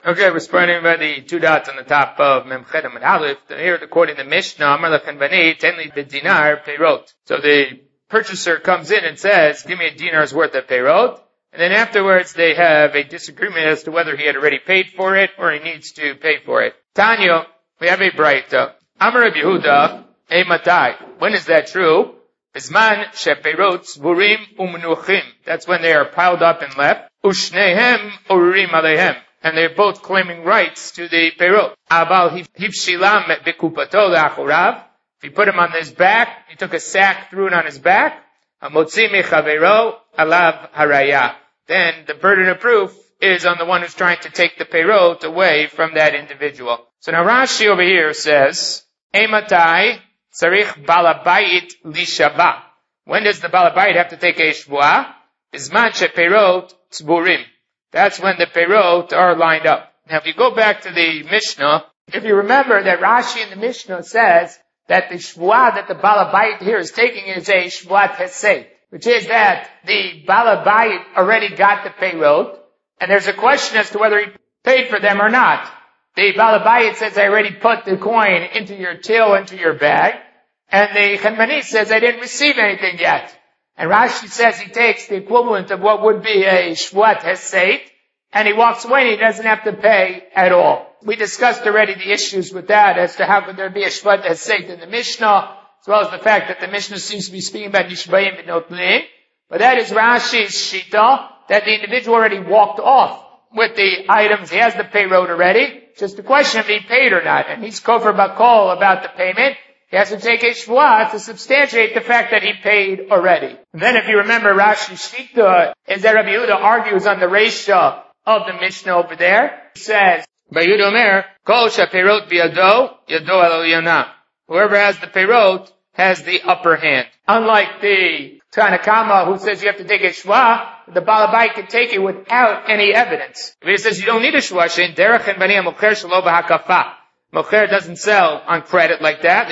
Okay, we're spreading about the two dots on the top of Mem Chet and Aleph. Here, according to Mishnah, Amar Lechem Bani, Tenli B'dinar Peirot. So the purchaser comes in and says, give me a dinar's worth of Peirot. And then afterwards, they have a disagreement as to whether he had already paid for it or he needs to pay for it. Tanya, we have a Braita. Amar Rabbi Yehuda, Matai. When is that true? Bisman shepeirot zvurim u'menuchim. That's when they are piled up and left. Ushnehem urim alehem. And they're both claiming rights to the peirot. Abal hivshilam bekupato le'achorav. If you put him on his back, he took a sack, threw it on his back. Hamotzi mechavero alav haraya. Then the burden of proof is on the one who's trying to take the peirot away from that individual. So now Rashi over here says, Eimatai tzarich balabayit lishava. When does the balabayit have to take a shvuah? Bizman shepeirot tzburim. That's when the peirot are lined up. Now if you go back to the Mishnah, if you remember that Rashi in the Mishnah says that the shvuah that the balabayit here is taking is a shvuat hesed, which is that the balabayit already got the peirot, and there's a question as to whether he paid for them or not. The balabayit says, I already put the coin into your till, into your bag, and the Chenmani says, I didn't receive anything yet. And Rashi says he takes the equivalent of what would be a shvuat hesed, and he walks away and he doesn't have to pay at all. We discussed already the issues with that as to how could there be a shvuat hesed in the Mishnah, as well as the fact that the Mishnah seems to be speaking about nishbayim v'notlim. But that is Rashi's shita, that the individual already walked off with the items. He has the peirot already. Just a question if he paid or not. And he's kofar bakol about the payment. He has to take a shvuah to substantiate the fact that he paid already. And then if you remember Rashi's shita, is that Rabbi Yehuda argues on the reisha of the Mishnah over there. He says, Rabbi Yehuda Omer, Kol shepeirot biyado, yado el eliyona. Whoever has the peirot has the upper hand. Unlike the Tanakama who says you have to take a shvuah, the balabayit can take it without any evidence. If he says you don't need a shvuah, shein derech en bani ha-mocher shelo b'hakafa. Mocher doesn't sell on credit like that.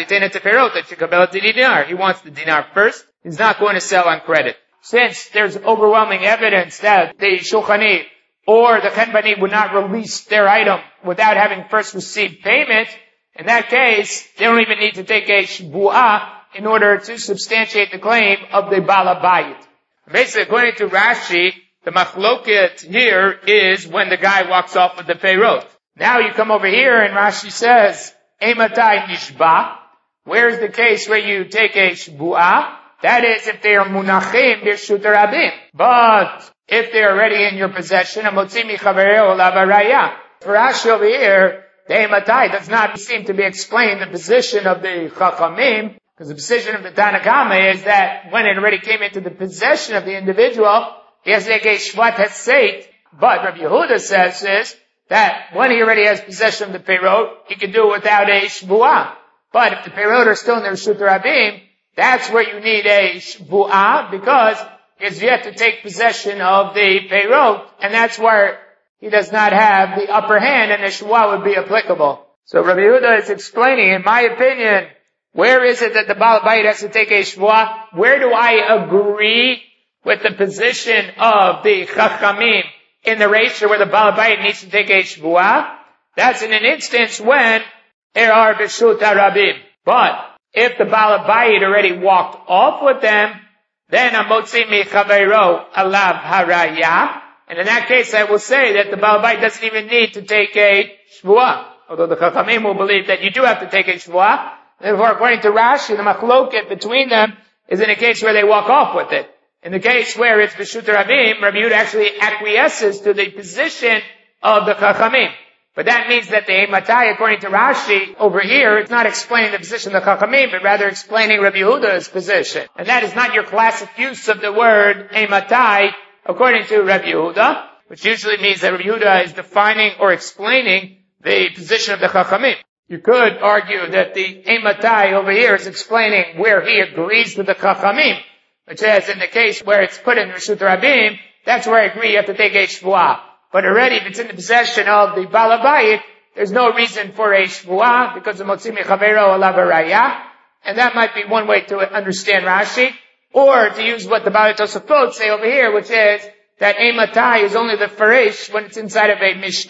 He wants the dinar first. He's not going to sell on credit. Since there's overwhelming evidence that the Shulchan or the Chen Bani would not release their item without having first received payment, in that case, they don't even need to take a shvuah in order to substantiate the claim of the balabayit. Basically, according to Rashi, the machloket here is when the guy walks off with the peirot. Now you come over here and Rashi says, Eimatai nishba. Where's the case where you take a shvuah? That is if they are munachim birshut rabim. But if they're already in your possession, amotzi michavereo lavaraya. For Rashi over here, the Eimatai does not seem to be explaining the position of the chachamim, because the position of the Tanakama is that when it already came into the possession of the individual, he has to take a shvat hesed. But Rabbi Yehuda says is that when he already has possession of the peirot, he can do it without a shvuah. But if the peirot are still in the Reshut Rabim, that's where you need a shvuah, because he has yet to take possession of the peirot, and that's where he does not have the upper hand, and the shvuah would be applicable. So Rabbi Yehuda is explaining, in my opinion, where is it that the balabayit has to take a shvuah? Where do I agree with the position of the chachamim in the reisha where the balabayit needs to take a shvuah? That's in an instance when are b'shut harabim. But if the balabayit already walked off with them, then amotzi michaveiro alav haraya. And in that case, I will say that the balabayit doesn't even need to take a shvuah. Although the chachamim will believe that you do have to take a shvuah. Therefore, according to Rashi, the machloket between them is in a case where they walk off with it. In the case where it's b'shut rabim, Rabbi Yehuda actually acquiesces to the position of the chachamim. But that means that the Eimatai, according to Rashi, over here, it's not explaining the position of the chachamim, but rather explaining Rabbi Yehuda's position. And that is not your classic use of the word Eimatai, according to Rabbi Yehuda, which usually means that Rabbi Yehuda is defining or explaining the position of the chachamim. You could argue that the Eimatai over here is explaining where he agrees with the chachamim, which is in the case where it's put in Reshut Rabim, that's where I agree you have to take a shvuah. But already if it's in the possession of the balabayit, there's no reason for a shvuah because of motzi michaveiro alav haraya, and that might be one way to understand Rashi, or to use what the Baalei Tosafot say over here, which is that Eimatai is only the Farish when it's inside of a Mishnah.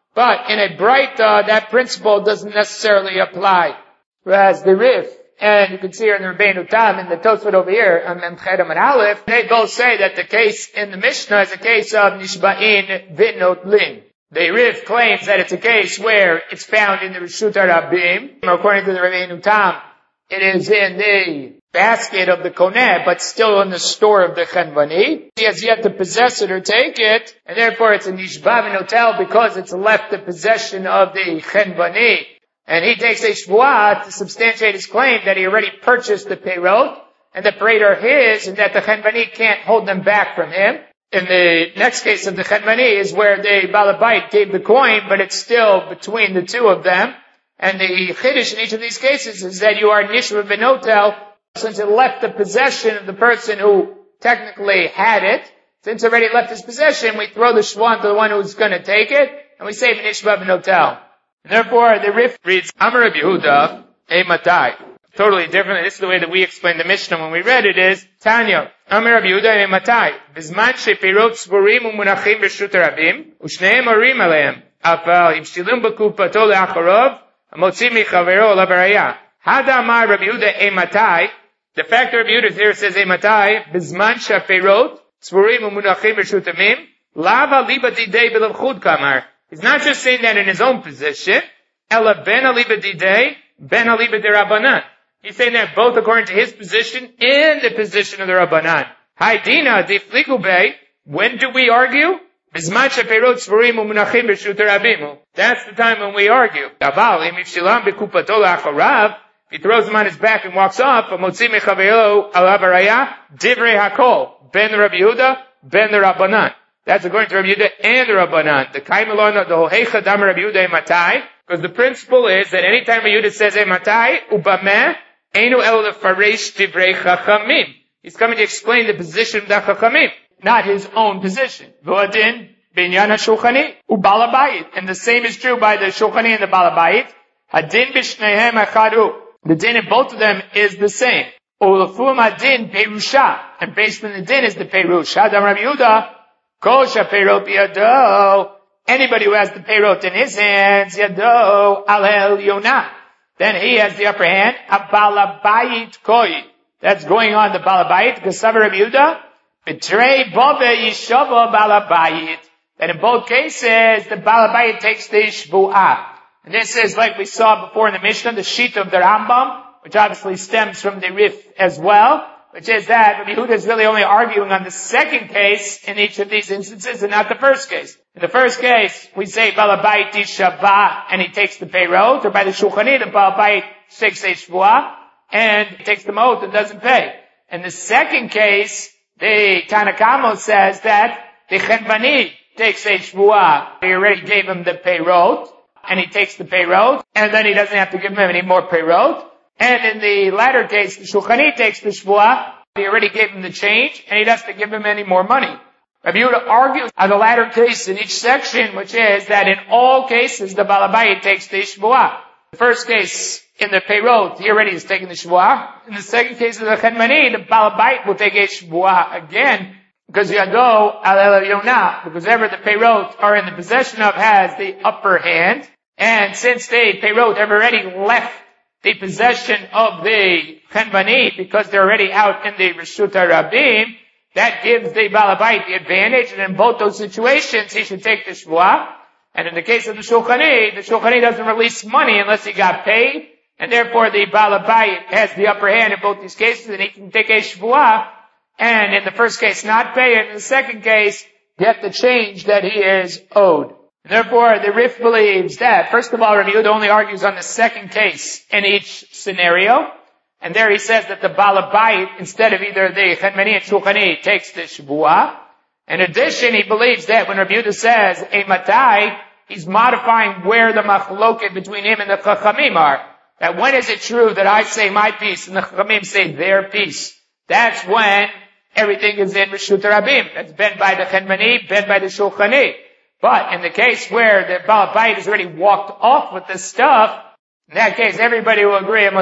But in a Braita, that principle doesn't necessarily apply. Whereas the Rif, and you can see here in the Rabbeinu Tam, in the Tosfot over here, on Mem Chedem and Aleph, they both say that the case in the Mishnah is a case of Nishba'in V'not Lin. The Rif claims that it's a case where it's found in the Reshut HaRabim. According to the Rabbeinu Tam, it is in the basket of the Koneh, but still in the store of the Chenvani. He has yet to possess it or take it, and therefore it's a Nishba V'notel because it's left the possession of the Chenvani. And he takes a shvuah to substantiate his claim that he already purchased the peirot, and the peirot are his, and that the chenvani can't hold them back from him. In the next case of the chenvani is where the balabait gave the coin, but it's still between the two of them. And the chiddush in each of these cases is that you are nishra b'notel, since it left the possession of the person who technically had it. Since it already left his possession, we throw the shvuah to the one who's going to take it, and we say nishra b'notel. And therefore, the Rif reads, Amar Rabbi Yehuda, Matai. Totally different. This is the way that we explain the Mishnah when we read it is, Tanya, Amar Rabbi Yehuda, Matai. Bizman shepirot svurim umunachim b'shut rabim, ushneim orim aleim, afal imshtilim b'kupato le'acharov, amotzim michavero lavaraya. Hada Amar Rabbi Yehuda, Matai. The fact that Rabbi Yehuda here says, Matai, Bizman shepirot svurim umunachim b'shut rabim, lava liba didei b'lavchud kamar. He's not just saying that in his own position. Ela ben aliba didei, ben aliba de Rabbanan. He's saying that both according to his position and the position of the Rabbanan. Haidina de flikube. When do we argue? Bizman sheperot svurim umunachim b'shut rabimu. That's the time when we argue. Aval im ifshilam bekupato la'acharav. He throws him on his back and walks off. Amotzi mechavelo alav araya divrei hakol. Ben Rabbi Yehuda, ben the Rabbanan. That's according to Rabbi Yehuda and the Rabbanan. The Kaimelon, the Hohecha Dam Rabbi Yehuda Matai, because the principle is that anytime Rabbi Yehuda says Matai, Ubameh, Einu El Lefaresh Divrei Chachamim. He's coming to explain the position of the Chachamim, not his own position. V'adin, Binyan HaShulchani, Ubalabayit. And the same is true by the Shulchani and the Balabayit. Hadin B'Shnehem Achadu. The din in both of them is the same. Ulafum Hadin Perusha. And based on the din is the Perush. Hadam Rabbi Yehuda, Kosha peirot biyado. Anybody who has the peirot in his hands, yado alel yonah. Then he has the upper hand. Abalabayit koi. That's going on the balabayit. Kasavar Rabbi Yehuda. Betrei bove yishava balabayit. That in both cases, the balabayit takes the shvuah. And this is like we saw before in the Mishnah, the sheet of the Rambam, which obviously stems from the Rif as well. Which is that Rabbi Yehuda is really only arguing on the second case in each of these instances and not the first case. In the first case, we say Balabayit Shavah and he takes the peirot, or by the Shulchani, the Balabayit takes a shvuah and takes the oath and doesn't pay. In the second case, the Tanakamo says that the Chenvani takes a shvuah. He already gave him the peirot and he takes the peirot and then he doesn't have to give him any more peirot. And in the latter case, the Shulchani takes the shvuah, he already gave him the change, and he doesn't give him any more money. Rabbi Yehuda argues on the latter case in each section, which is that in all cases, the Balabayit takes the shvuah. The first case, in the peirot, he already has taken the shvuah. In the second case of the Chenvani, the Balabayit will take a shvuah again, because Yado alel yonah, because ever the peirot are in the possession of has the upper hand, and since the peirot have already left the possession of the Chenvani, because they're already out in the Reshut HaRabim, that gives the Balabayit the advantage, and in both those situations, he should take the shvuah. And in the case of the Shulchani doesn't release money unless he got paid, and therefore the Balabayit has the upper hand in both these cases, and he can take a shvuah, and in the first case not pay, and in the second case, get the change that he is owed. Therefore, the Rif believes that, first of all, Rabbi Yehuda only argues on the second case in each scenario. And there he says that the Balabayit, instead of either the Chenvani and Shulchani, takes the shvuah. In addition, he believes that when Rabbi Yehuda says, Matai, he's modifying where the machloket between him and the Chachamim are. That when is it true that I say my piece and the Chachamim say their piece? That's when everything is in Reshut HaRabim. That's been by the Chenvani, been by the Shulchani. But in the case where the Balabayit has already walked off with this stuff, in that case everybody will agree, and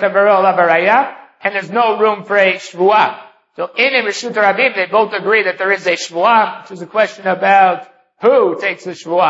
there's no room for a shvuah. So in Reshut HaRabim they both agree that there is a shvuah, which is a question about who takes the shvuah.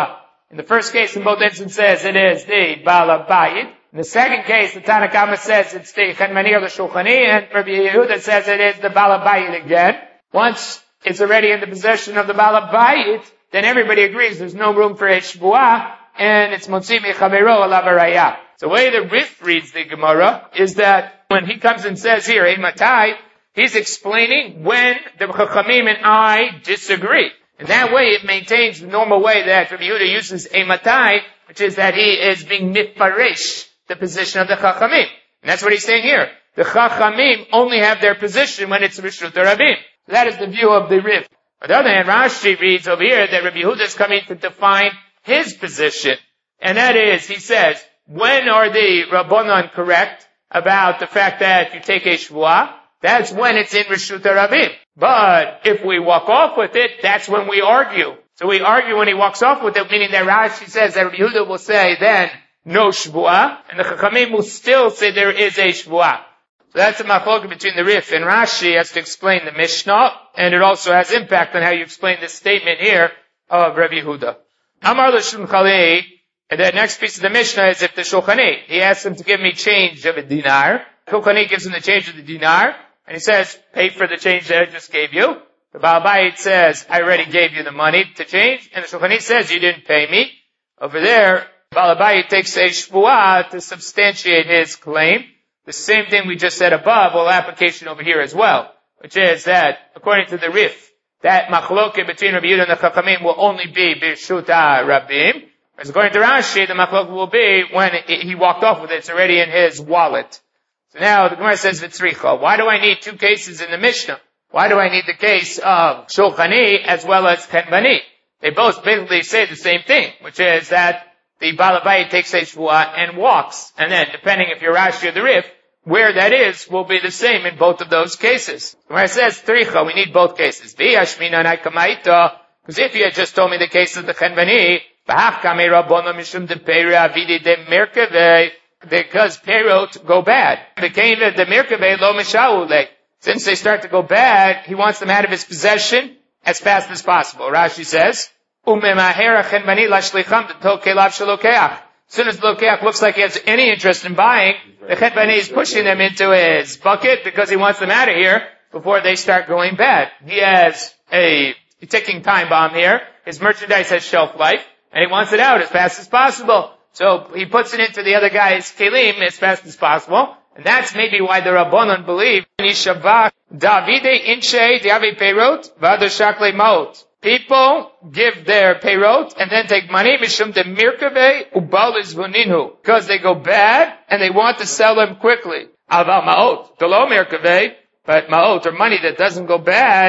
In the first case, in both instances, it is the Baal Bayit. In the second case, the Tanna Kama says it's the Chenmani or the Shulchani, and Rabbi Yehuda says it is the Baal Bayit again. Once it's already in the possession of the Baal Bayit, then everybody agrees there's no room for a Shvuah, and it's Motzi Mechaveiro Alav Harayah. So the way the Rif reads the Gemara is that when he comes and says here, Eimatai, he's explaining when the Chachamim and I disagree. And that way it maintains the normal way that Rabbi Yehuda uses Eimatai, which is that he is being mitparesh, the position of the Chachamim. And that's what he's saying here. The Chachamim only have their position when it's Rishut Rabim. That is the view of the Rif. On the other hand, Rashi reads over here that Rabbi Yehuda is coming to define his position. And that is, he says, when are the Rabbanan correct about the fact that you take a Shvuah? That's when it's in Rishut Rabim. But if we walk off with it, that's when we argue. So we argue when he walks off with it, meaning that Rashi says that Rabbi Yehuda will say then, no Shvuah, and the Chachamim will still say there is a Shvuah. So that's the machloket between the Rif and Rashi as to explain the Mishnah, and it also has impact on how you explain this statement here of Rabbi Yehuda. Amar l'Shulchani, and the next piece of the Mishnah is if the Shulchani, he asks him to give me change of a dinar. Shulchani gives him the change of the dinar, and he says, pay for the change that I just gave you. The Baal Bayit says, I already gave you the money to change, and the Shulchani says, you didn't pay me. Over there, Baal Bayit takes a Shvuah to substantiate his claim. The same thing we just said above, will application over here as well, which is that, according to the Rif, that machloket between Rabbi Yehuda and the Chachamim will only be B'Shut Rabim. Whereas according to Rashi, the machloket will be when he walked off with it, it's already in his wallet. So now the Gemara says V'tzricha. Why do I need two cases in the Mishnah? Why do I need the case of Shulchani as well as Chenmani? They both basically say the same thing, which is that the Baal Bayit takes a Shvuah and walks. And then, depending if you're Rashi or the Rif, where that is will be the same in both of those cases. Where it says Tzricha, we need both cases. Because if you had just told me the case of the Chenmani, because Perot go bad. Since they start to go bad, he wants them out of his possession as fast as possible. Rashi says, as soon as the Lokeach looks like he has any interest in buying, the Chenmani is pushing them into his bucket because he wants them out of here before they start going bad. He has a ticking time bomb here. His merchandise has shelf life, and he wants it out as fast as possible. So he puts it into the other guy's kelim as fast as possible. And that's maybe why the Rabbanon believe people give their peyrot and then take money because they go bad and they want to sell them quickly. But ma'ot, or money that doesn't go bad,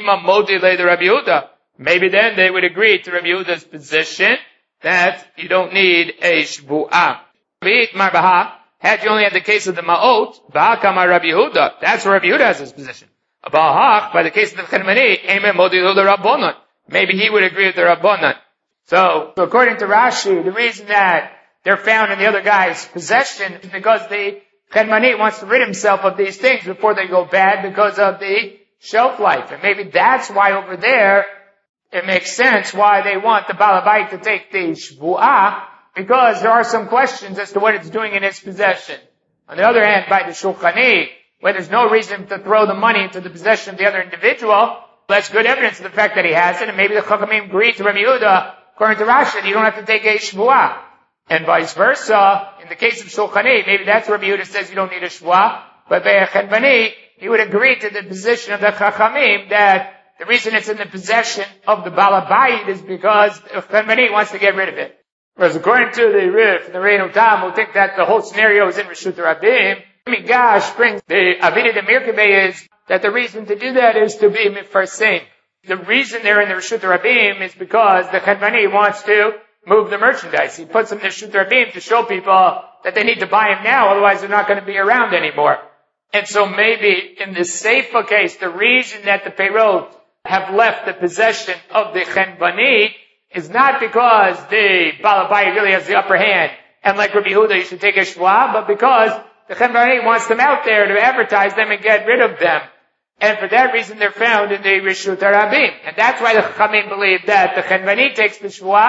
maybe then they would agree to Rabbi Yehuda's position that you don't need a shvu'ah. Had you only had the case of the ma'ot, Rabbi Yehuda, that's where Rabbi Yehuda has his position. By the case of the Chenmani, maybe he would agree with the Rabbanon. So according to Rashi, the reason that they're found in the other guy's possession is because the Chenmani wants to rid himself of these things before they go bad because of the shelf life. And maybe that's why over there, it makes sense why they want the Baal Bayit to take the Shvu'ah, because there are some questions as to what it's doing in its possession. On the other hand, by the Shulchani, where there's no reason to throw the money into the possession of the other individual, that's good evidence of the fact that he has it, and maybe the Chachamim agreed to Rabbi Yehuda, according to Rashi, you don't have to take a Shvuah. And vice versa, in the case of Shulchani, maybe that's where Rabbi Yehuda says you don't need a Shvuah, but by Chenmani, he would agree to the position of the Chachamim that the reason it's in the possession of the Baal Bayit is because Chenmani wants to get rid of it. Whereas according to the Rif, the Reinu Tam, who think that the whole scenario is in Rishut Rabim, Migash brings the Avida de Mirkabeh is that the reason to do that is to be mifarsein. The reason they're in the Rishut Rabim is because the Chenmani wants to move the merchandise. He puts them in the Rishut Rabim to show people that they need to buy him now, otherwise they're not going to be around anymore. And so maybe in the Seifa case, the reason that the Peyrot have left the possession of the Chenmani is not because the Baal Bayit really has the upper hand, and like Rabbi Yehuda, you should take a Shvuah, but because the Chenmani wants them out there to advertise them and get rid of them. And for that reason, they're found in the Rishut Rabim. And that's why the Chachamim believe that the Chenmani takes the Shvuah,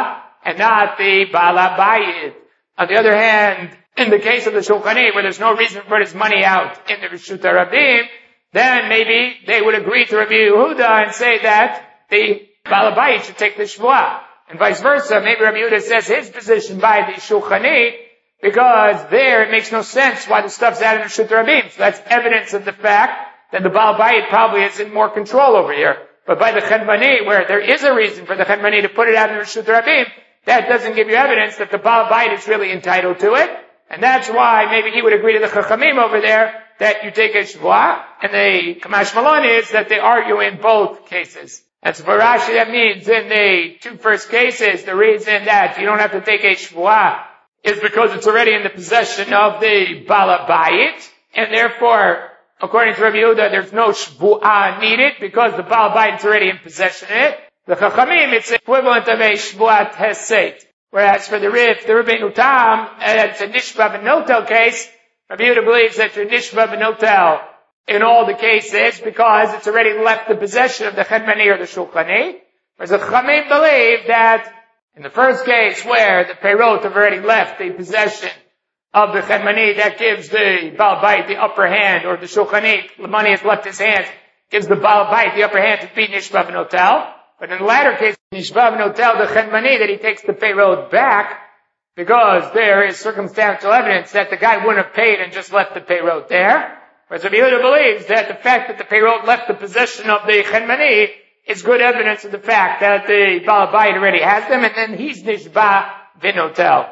and not the Baal HaBayit. On the other hand, in the case of the Shulchan, where there's no reason for his money out in the Reshut HaRabim, then maybe they would agree to Rabbi Yehuda and say that the Baal HaBayit should take the Shvuah. And vice versa, maybe Rabbi Yehuda says his position by the Shulchan, because there it makes no sense why the stuff's out in the Reshut HaRabim. So that's evidence of the fact that the Baal HaBayit probably is in more control over here. But by the Chedmani, where there is a reason for the Chedmani to put it out in the Reshut HaRabim, that doesn't give you evidence that the Baal HaBayit is really entitled to it. And that's why maybe he would agree to the Chachamim over there that you take a Shvuah. And the Kamash Malon is that they argue in both cases. And so for Rashi, that means in the two first cases, the reason that you don't have to take a Shvuah is because it's already in the possession of the Baal HaBayit. And therefore, according to Rabbi Yehuda, there's no Shvuah needed because the Baal HaBayit is already in possession of it. The Chachamim, it's equivalent of a Shvuat Hesed. Whereas for the Rabbeinu Tam, it's a Nishba B'Notel case, Rabbi Yehuda believes that you're Nishba B'Notel in all the cases because it's already left the possession of the Chedmani or the Shulchani. Whereas the Chachamim believe that in the first case where the Peirot have already left the possession of the Chedmani, that gives the Baal HaBayit the upper hand, or the Shulchani, the money has left his hands, gives the Baal HaBayit the upper hand to be Nishba B'Notel. But in the latter case, Nishba B'Notel, the Chedmani, that he takes the Peirot back, because there is circumstantial evidence that the guy wouldn't have paid and just left the Peirot there. Whereas Rabbi Yehuda believes that the fact that the Peirot left the possession of the Chedmani is good evidence of the fact that the Baal HaBayit already has them, and then he's Nishba B'Notel.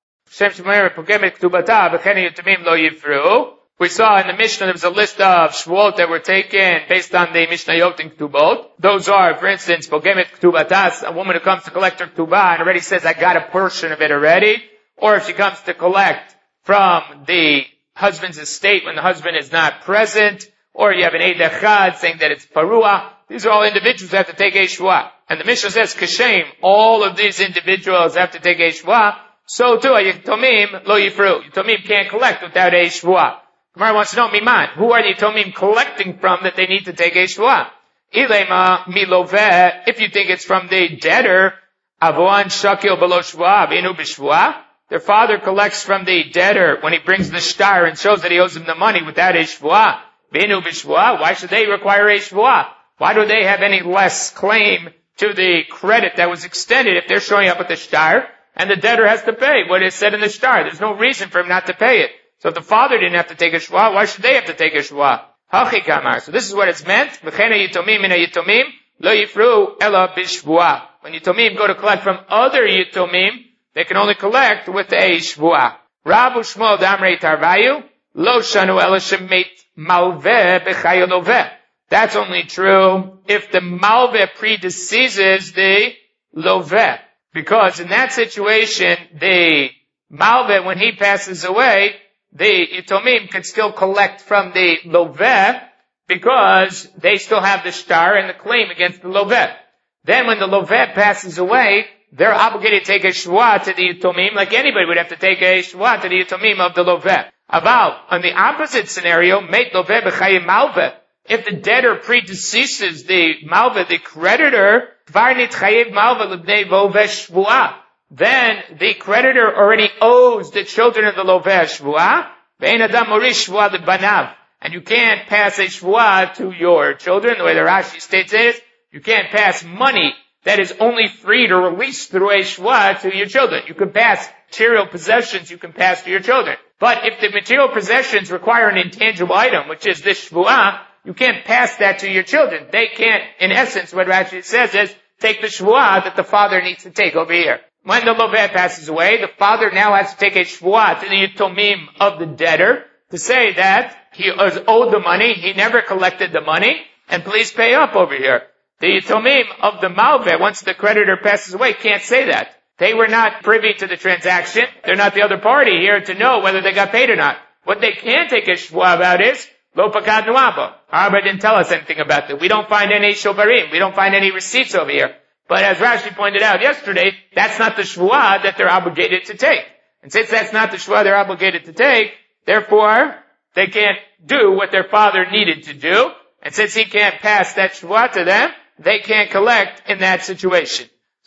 We saw in the Mishnah there was a list of Shvuot that were taken based on the Mishnayot and Ktubot. Those are, for instance, Pogemet Ktubatas, a woman who comes to collect her Ktubah and already says, I got a portion of it already. Or if she comes to collect from the husband's estate when the husband is not present. Or you have an Eid Echad saying that it's Paruah. These are all individuals who have to take a Shvuah. And the Mishnah says, Kashem, all of these individuals have to take a Shvuah. So too, Yitomim lo Yifru. Yitomim can't collect without a Shvuah. Gemara wants to know, Miman, who are the Yitomim collecting from that they need to take a Shvuah? Ilema miloveh, if you think it's from the debtor, Avoan shakil below Shvuah, b'inu b'Shvuah. Their father collects from the debtor when he brings the shtar and shows that he owes him the money without a Shvuah. B'inu b'Shvuah, why should they require a Shvuah? Why do they have any less claim to the credit that was extended if they're showing up with the shtar and the debtor has to pay what is said in the shtar? There's no reason for him not to pay it. So if the father didn't have to take a Shvuah, why should they have to take a Shvuah? Hachi kamar. So this is what it's meant. V'chena yitomim mina yitomim lo yifru ela b'Shvuah. When yitomim go to collect from other yitomim, they can only collect with a Shvuah. Rabu Shmuel damrei tarvayu lo shanu ela shemet malveh b'chayo loveh. That's only true if the malveh predeceases the loveh. Because in that situation, the malveh, when he passes away, the Yitomim can still collect from the loveh because they still have the shtar and the claim against the loveh. Then when the loveh passes away, they're obligated to take a Shvuah to the Yitomim, like anybody would have to take a Shvuah to the Yitomim of the loveh. Aval, on the opposite scenario, mate loveh b'chayim malveh. If the debtor predeceases the malveh, the creditor, kvar nitchayev malveh l'bnei loveh Shvuah. Then the creditor already owes the children of the loveh Shvuah. Ve'en adam morish Shvuah l'banav. And you can't pass a Shvuah to your children. The way the Rashi states it is, you can't pass money that is only free to release through a Shvuah to your children. You can pass material possessions, you can pass to your children. But if the material possessions require an intangible item, which is this Shvuah, you can't pass that to your children. They can't, in essence, what Rashi says is, take the Shvuah that the father needs to take over here. When the loveh passes away, the father now has to take a Shvuah to the Yitomim of the debtor to say that he is owed the money, he never collected the money, and please pay up over here. The Yitomim of the malveh, once the creditor passes away, can't say that. They were not privy to the transaction. They're not the other party here to know whether they got paid or not. What they can take a Shvuah about is, Lo pakad nu'aba. Abba didn't tell us anything about that. We don't find any shovarim. We don't find any receipts over here. But as Rashi pointed out yesterday, that's not the Shvuah that they're obligated to take. And since that's not the Shvuah they're obligated to take, therefore, they can't do what their father needed to do. And since he can't pass that Shvuah to them, they can't collect in that situation.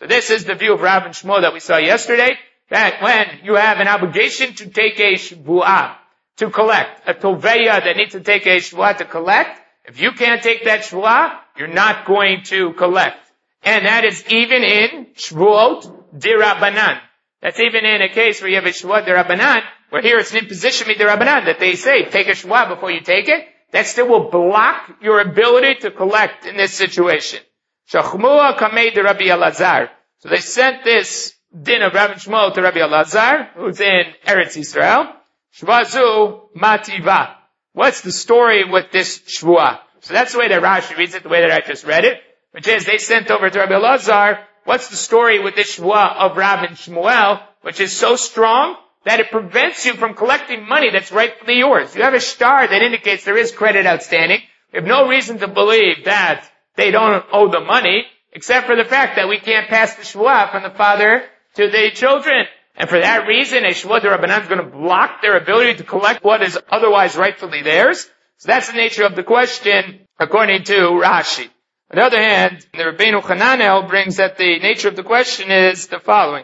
So this is the view of Rav and Shmuel that we saw yesterday, that when you have an obligation to take a shvuah, to collect, a toveya that needs to take a shvuah to collect, if you can't take that shvuah, you're not going to collect. And that is even in shvuot dirabanan. That's even in a case where you have a shvuah dirabanan, where here it's an imposition midirabanan, that they say, take a shvuah before you take it. That still will block your ability to collect in this situation. Shachmua kamei de Rabbi Elazar. So they sent this din of Rabbi Shmuel to Rabbi Elazar, who's in Eretz Yisrael. Shvazu mativa. What's the story with this shvuah? So that's the way that Rashi reads it, the way that I just read it, which is they sent over to Rabbi Elazar, what's the story with this shvuah of Rav and Shmuel, which is so strong that it prevents you from collecting money that's rightfully yours. You have a star that indicates there is credit outstanding. We have no reason to believe that they don't owe the money, except for the fact that we can't pass the shvuah from the father to the children. And for that reason, a shvuah d'Rabbanan is going to block their ability to collect what is otherwise rightfully theirs. So that's the nature of the question, according to Rashi. On the other hand, the Rabbeinu Hananel brings that the nature of the question is the following.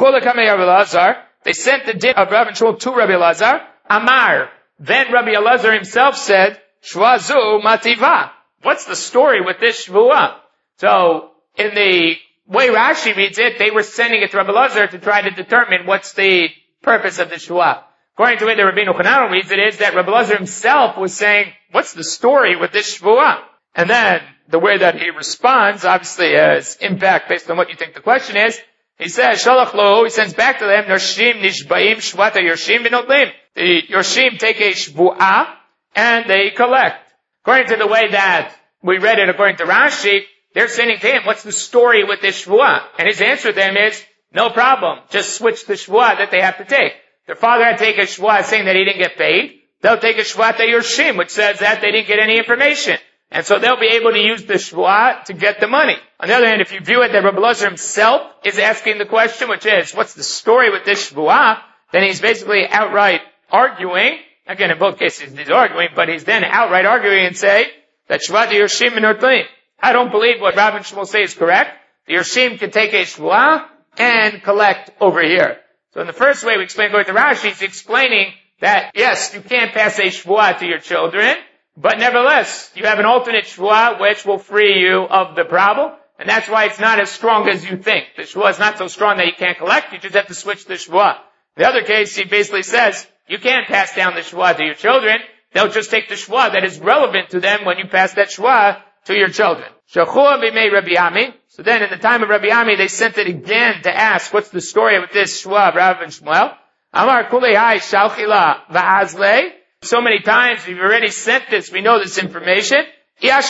They sent the din of Rav and Shmuel to Rabbi Elazar. Amar. Then Rabbi Elazar himself said, Shvazu mativa. What's the story with this shvuah? So, in the way Rashi reads it, they were sending it to Rabbi Elazar to try to determine what's the purpose of the shvuah. According to the way the Rabbeinu Hananel reads it, is that Rabbi Elazar himself was saying, what's the story with this shvuah? And then, the way that he responds, obviously has impact based on what you think the question is. He says, Shalach lo, he sends back to them, Yorshim nishbaim shvata Yorshim binotlim. The Yorshim take a shvuah, and they collect. According to the way that we read it, according to Rashi, they're saying to him, what's the story with this shvuah? And his answer to them is, no problem, just switch the shvuah that they have to take. Their father had to take a shvuah saying that he didn't get paid. They'll take a shvuah to Yorshim, which says that they didn't get any information. And so they'll be able to use the shvuah to get the money. On the other hand, if you view it that Rabbi Elazar himself is asking the question, which is, what's the story with this shvuah? Then he's basically outright arguing. Again, in both cases he's arguing, but he's then outright arguing and say that shvuah de Yorshim minotlim. I don't believe what Rav and Shmuel say is correct. The Yorshim can take a shvuah and collect over here. So in the first way we explain going to Rashi, he's explaining that yes, you can't pass a shvuah to your children, but nevertheless, you have an alternate shvuah which will free you of the problem, and that's why it's not as strong as you think. The shvuah is not so strong that you can't collect, you just have to switch the shvuah. The other case, he basically says, you can't pass down the shvuah to your children, they'll just take the shvuah that is relevant to them when you pass that shvuah to your children. Shachua b'mei Rabbi Ami. So then in the time of Rabbi Ami, they sent it again to ask, what's the story with this shvuah of Rav and Shmuel? Amar kulei hai shalchila va'azlei. So many times, we've already sent this, we know this information. If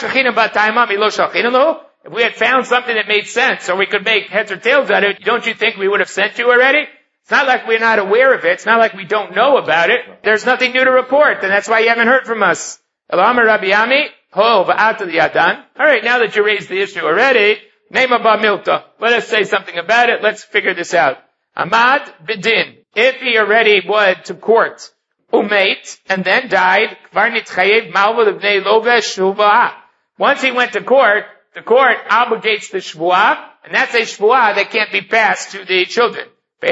we had found something that made sense, or we could make heads or tails out of it, don't you think we would have sent you already? It's not like we're not aware of it. It's not like we don't know about it. There's nothing new to report, and that's why you haven't heard from us. Alright, now that you raised the issue already, name Abba Milta. Let us say something about it. Let's figure this out. Amad Bidin. If he already went to court, Umate, and then died, once he went to court, the court obligates the shvuah, and that's a shvuah that can't be passed to the children.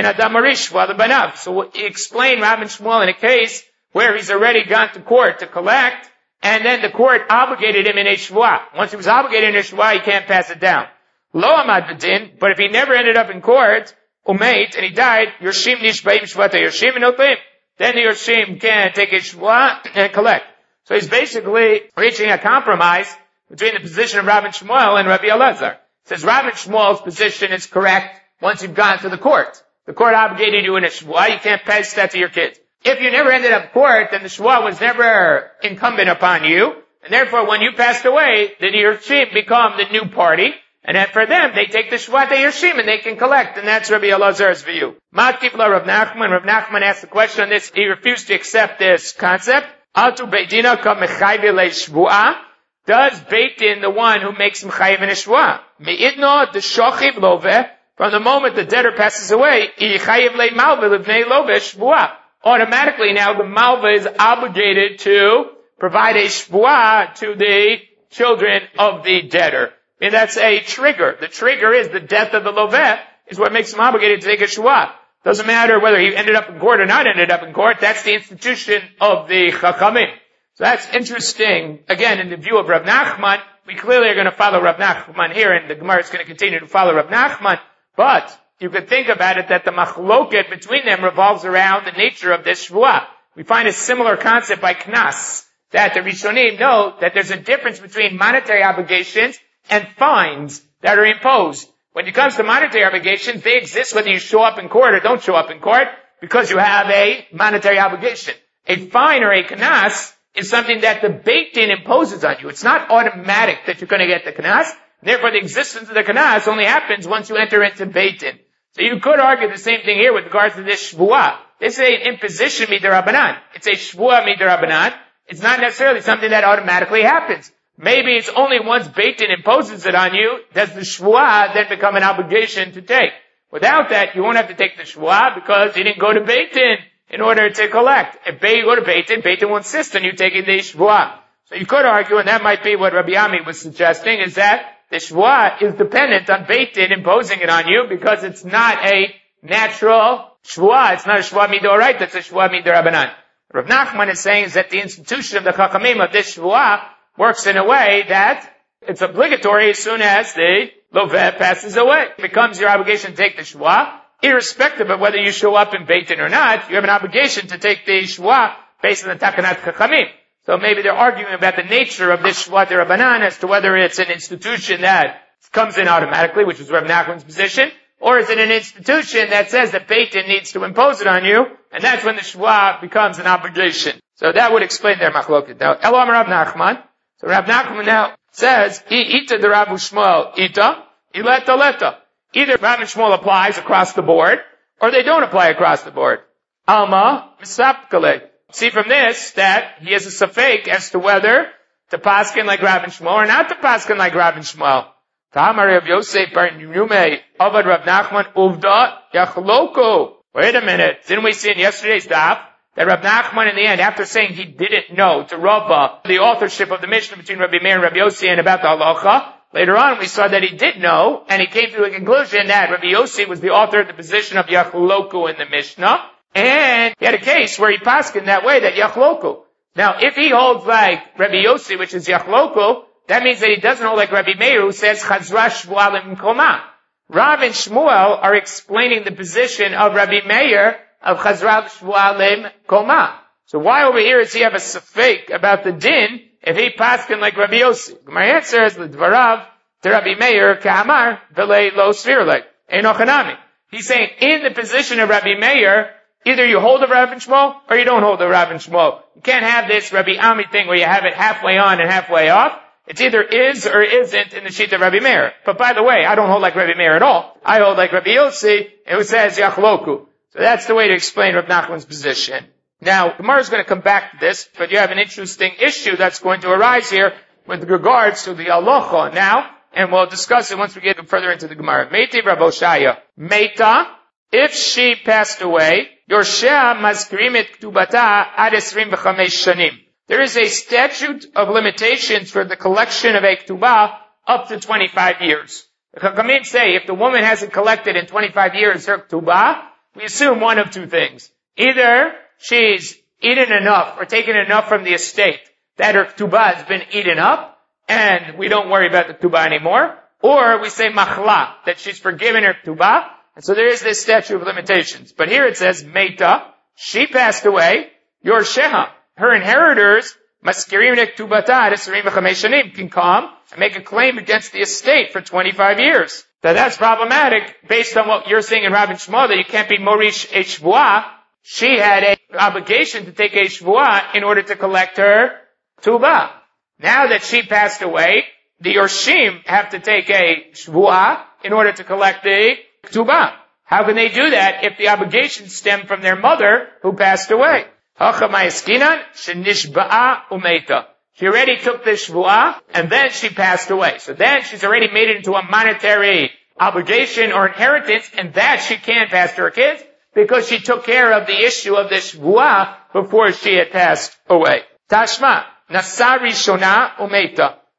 So he explained Rav and Shmuel in a case where he's already gone to court to collect, and then the court obligated him in a shvuah. Once he was obligated in a shvuah, he can't pass it down. Lo amad b'din, but if he never ended up in court, umate, and he died, Yorshim nishbaim shvata Yorshim inotlim, then the Yorshim can take a shvuah and collect. So he's basically reaching a compromise between the position of Rav and Shmuel and Rabbi Elazar. He says Rav and Shmuel's position is correct once you've gone to the court. The court obligated you in a shvuah, you can't pass that to your kids. If you never ended up in court, then the shvuah was never incumbent upon you, and therefore when you passed away, the Yorshim become the new party, and then for them, they take the shvuah to Yorshim and they can collect, and that's Rabbi Elazar's view. Matkifla Rav Nachman. Rav Nachman asked the question on this. He refused to accept this concept. Atu Beitina ka mechayve le shvuah. Does Beit Din, the one who makes mechayve in a shvuah? Me'idno the shochiv love. From the moment the debtor passes away, yichayev le malva levnei love shvuah. Automatically now the malva is obligated to provide a shvuah to the children of the debtor. I mean, that's a trigger. The trigger is the death of the loveh is what makes him obligated to take a shvuah. Doesn't matter whether he ended up in court or not ended up in court. That's the institution of the Chachamim. So that's interesting. Again, in the view of Rav Nachman, we clearly are going to follow Rav Nachman here, and the Gemara is going to continue to follow Rav Nachman. But you could think about it that the machloket between them revolves around the nature of this shvuah. We find a similar concept by Knas, that the Rishonim know that there's a difference between monetary obligations and fines that are imposed. When it comes to monetary obligations, they exist whether you show up in court or don't show up in court because you have a monetary obligation. A fine or a knas is something that the Beit Din imposes on you. It's not automatic that you're going to get the knas. Therefore, the existence of the knas only happens once you enter into Beit Din. So you could argue the same thing here with regards to this shvuah. This is an imposition mid'Rabbanan. It's a shvuah mid'Rabbanan. It's not necessarily something that automatically happens. Maybe it's only once Beit Din imposes it on you, does the shvuah then become an obligation to take. Without that, you won't have to take the shvuah because you didn't go to Beit Din in order to collect. If you go to Beit Din will insist on you taking the shvuah. So you could argue, and that might be what Rabbi Ami was suggesting, is that the shvuah is dependent on Beit Din imposing it on you because it's not a natural shvuah. It's not a shvuah midoraita, it's a shvuah mid'Rabbanan. Rav Nachman is saying is that the institution of the Chachamim of this shvuah works in a way that it's obligatory as soon as the loveh passes away. It becomes your obligation to take the shvuah, irrespective of whether you show up in Beit Din or not. You have an obligation to take the shvuah based on the takanat chachamim. So maybe they're arguing about the nature of this shvuah d'Rabbanan as to whether it's an institution that comes in automatically, which is Rav Nachman's position, or is it an institution that says that Beit Din needs to impose it on you, and that's when the shvuah becomes an obligation. So that would explain their machloket. Now, Elam Rav Nachman. So Rav Nachman now says, Ita de Rav Shmuel Ita, Ileta Leta. Either Rav and Shmuel applies across the board, or they don't apply across the board. Alma Misapkale. See from this that he has a safek as to whether to paskin like Rav and Shmuel or not to paskin like Rav and Shmuel. Ta'amar Rav Yosef bar Nume Avad Rav Nachman Uvda Yachloko. Wait a minute. Didn't we see in yesterday's daf that Rav Nachman in the end, after saying he didn't know to Rava the authorship of the Mishnah between Rabbi Meir and Rabbi Yossi and about the halacha, later on we saw that he did know, and he came to a conclusion that Rabbi Yossi was the author of the position of Yachloku in the Mishnah, and he had a case where he paskined that way, that Yachloku. Now, if he holds like Rabbi Yossi, which is Yachloku, that means that he doesn't hold like Rabbi Meir, who says Chazra Shvualim Koma. Rav and Shmuel are explaining the position of Rabbi Meir of Chazra Shvualim Koma. So why over here does he have a safek about the din if he paskin like Rabbi Yossi? My answer is L'dvarav to Rabbi Meir Ka'amar V'lei Lo Svirle Einochanami. He's saying in the position of Rabbi Meir, either you hold the Rav and Shmuel or you don't hold the Rav and Shmuel. You can't have this Rabbi Ami thing where you have it halfway on and halfway off. It's either is or isn't in the sheet of Rabbi Meir. But by the way, I don't hold like Rabbi Meir at all. I hold like Rabbi Yossi, who says Yachloku. So that's the way to explain Rav Nachman's position. Now, Gemara is going to come back to this, but you have an interesting issue that's going to arise here with regards to the halacha now, and we'll discuss it once we get further into the Gemara. Meiti Rav Oshaya. Meita, if she passed away, Yorshea Mazkirim et Ktubata ad 25 shanim. There is a statute of limitations for the collection of a Ktubah up to 25 years. The Chachamim say if the woman hasn't collected in 25 years her Ktubah, we assume one of two things. Either she's eaten enough or taken enough from the estate that her Ktubah has been eaten up, and we don't worry about the Ktubah anymore, or we say machla, that she's forgiven her Ktubah, and so there is this statute of limitations. But here it says, Meita, she passed away, Yorsheha, her inheritors, Maskirim Ktubata, can come and make a claim against the estate for 25 years. Now that's problematic based on what you're saying in Rav and Shmuel, that you can't be Morish a Shvuah. She had an obligation to take a Shvuah in order to collect her Ktubah. Now that she passed away, the Yorshim have to take a Shvuah in order to collect the Ktubah. How can they do that if the obligations stem from their mother who passed away? She already took the Shvuah, and then she passed away. So then she's already made it into a monetary obligation or inheritance, and that she can't pass to her kids, because she took care of the issue of the Shvuah before she had passed away. Tashma, Nasari Shona Umeita.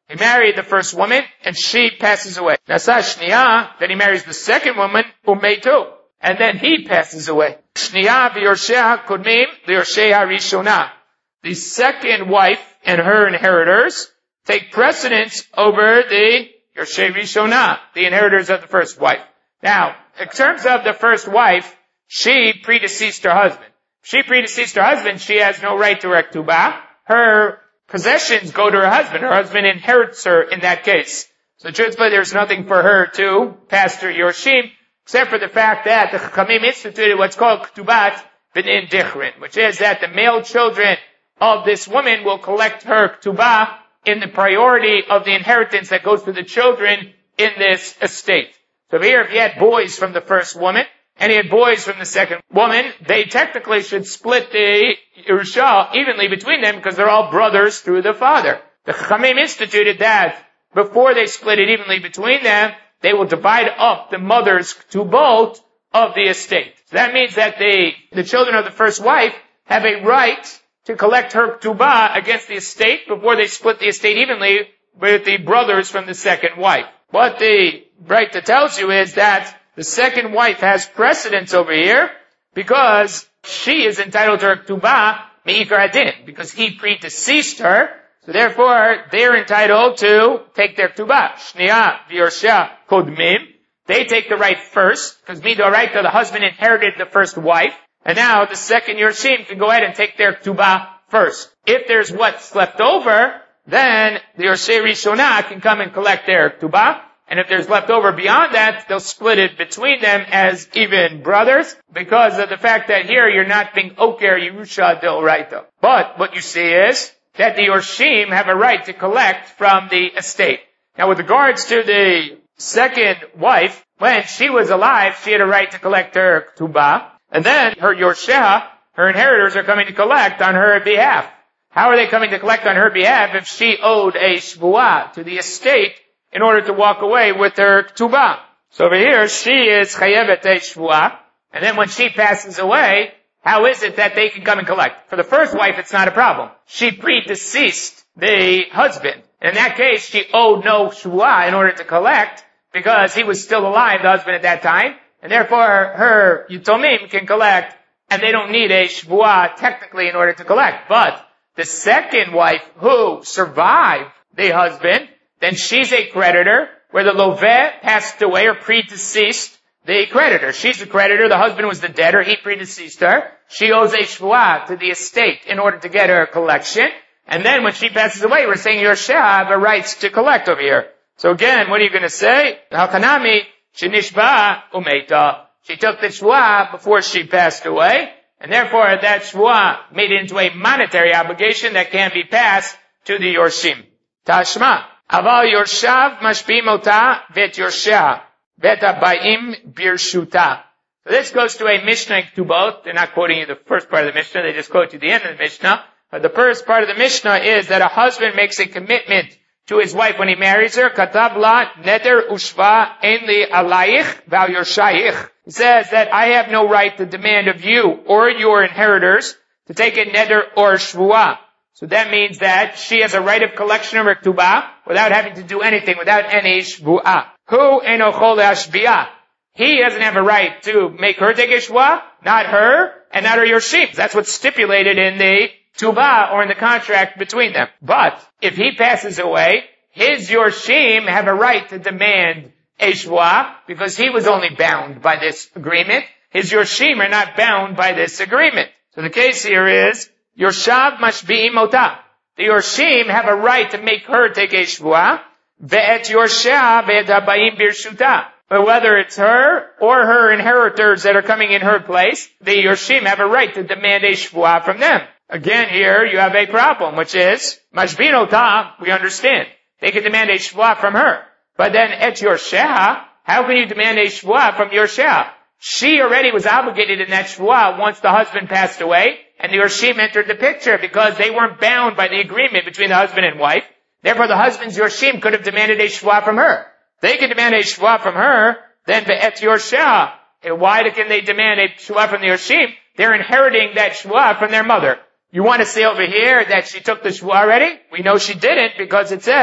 He married the first woman, and she passes away. Nasa Shniya, then he marries the second woman, Umetu, and then he passes away. Shniya v'yorshea kodmim v'yorshea rishona. The second wife and her inheritors take precedence over the Yorshei Rishona, the inheritors of the first wife. Now, in terms of the first wife, she predeceased her husband. She predeceased her husband, she has no right to her ketubah. Her possessions go to her husband. Her husband inherits her in that case. So truthfully, there's nothing for her to pass to Yorshim, except for the fact that the Chachamim instituted what's called ketubat b'nin dichrin, which is that the male children of this woman will collect her ketubah in the priority of the inheritance that goes to the children in this estate. So here, if you had boys from the first woman, and he had boys from the second woman, they technically should split the Yerusha evenly between them because they're all brothers through the father. The Chachamim instituted that before they split it evenly between them, they will divide up the mother's ketubot of the estate. So that means that the children of the first wife have a right to collect her ketubah against the estate before they split the estate evenly with the brothers from the second wife. What the Braita tells you is that the second wife has precedence over here because she is entitled to her ketubah me'ikar adin, because he predeceased her. So therefore, they're entitled to take their ketubah. Shniya v'yorshea kodmim. They take the right first, because midoraita, the husband inherited the first wife, and now the second Yorshim can go ahead and take their ketubah first. If there's what's left over, then the Yorshei Rishonah can come and collect their ketubah. And if there's left over beyond that, they'll split it between them as even brothers, because of the fact that here you're not being oker Yerusha d'oraita. But what you see is that the Yorshim have a right to collect from the estate. Now with regards to the second wife, when she was alive, she had a right to collect her ketubah, and then her Yorshea, her inheritors, are coming to collect on her behalf. How are they coming to collect on her behalf if she owed a shvuah to the estate in order to walk away with her ketubah? So over here, she is chayevet a shvuah, and then when she passes away, how is it that they can come and collect? For the first wife, it's not a problem. She predeceased the husband. In that case, she owed no shvuah in order to collect, because he was still alive, the husband at that time, and therefore her Yitomim can collect, and they don't need a shvuah technically in order to collect. But the second wife who survived the husband, then she's a creditor, where the loveh passed away or predeceased the creditor. She's the creditor, the husband was the debtor, he predeceased her. She owes a shvuah to the estate in order to get her collection. And then when she passes away, we're saying Yorshea have a right to collect over here. So again, what are you going to say? Hakanami, shenishba umeita. She took the shvuah before she passed away, and therefore that shvuah made it into a monetary obligation that can be passed to the Yorshim. Tashma. Aval Yorshav mashbim ota vet Yorshea vet abayim birshuta. So this goes to a Mishnah in Ketubot. They're not quoting you the first part of the Mishnah, they just quote you the end of the Mishnah. But the first part of the Mishnah is that a husband makes a commitment to his wife when he marries her. Katav la neder ushva ein li alayich val yorshayich. He says that I have no right to demand of you or your inheritors to take a neder or shvuah. So that means that she has a right of collection of her ketubah without having to do anything, without any shvuah. Hu eno chol le'ashbiah. He doesn't have a right to make her take a shvuah, not her, and not her yorshim. That's what's stipulated in the ketubah or in the contract between them. But if he passes away, his yorshim have a right to demand a shvuah because he was only bound by this agreement. His yorshim are not bound by this agreement. So the case here is Yorshav mashbi'im ota. The yorshim have a right to make her take a shvuah. Ve'et yorshea ve'et habayim birshuta. But whether it's her or her inheritors that are coming in her place, the yorshim have a right to demand a shvuah from them. Again, here you have a problem, which is mashbi'im ota. We understand they can demand a shvuah from her, but then et yorshea, how can you demand a shvuah from yorshea? She already was obligated in that shvuah once the husband passed away, and the yorshim entered the picture because they weren't bound by the agreement between the husband and wife. Therefore, the husband's yorshim could have demanded a shvuah from her. They can demand a shvuah from her, then ve'et yorshea. And why can they demand a shvuah from the yorshim? They're inheriting that shvuah from their mother. You want to say over here that she took the shvuah already? We know she didn't because it says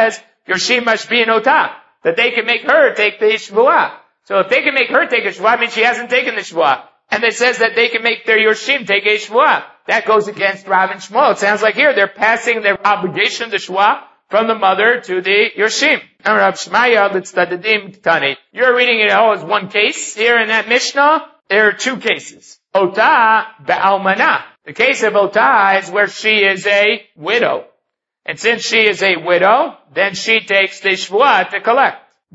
Yorshim Mashbi and Otah, that they can make her take the Shvuah. So if they can make her take a Shvuah, it means she hasn't taken the Shvuah. And it says that they can make their Yorshim take a Shvuah. That goes against Rav and Shmuel. It sounds like here they're passing their obligation to Shvuah from the mother to the Yorshim. You're reading it all as one case. Here in that Mishnah, there are two cases. Otah ba'almanah. The case of Otah is where she is a widow. And since she is a widow, then she takes the Shvuah to collect.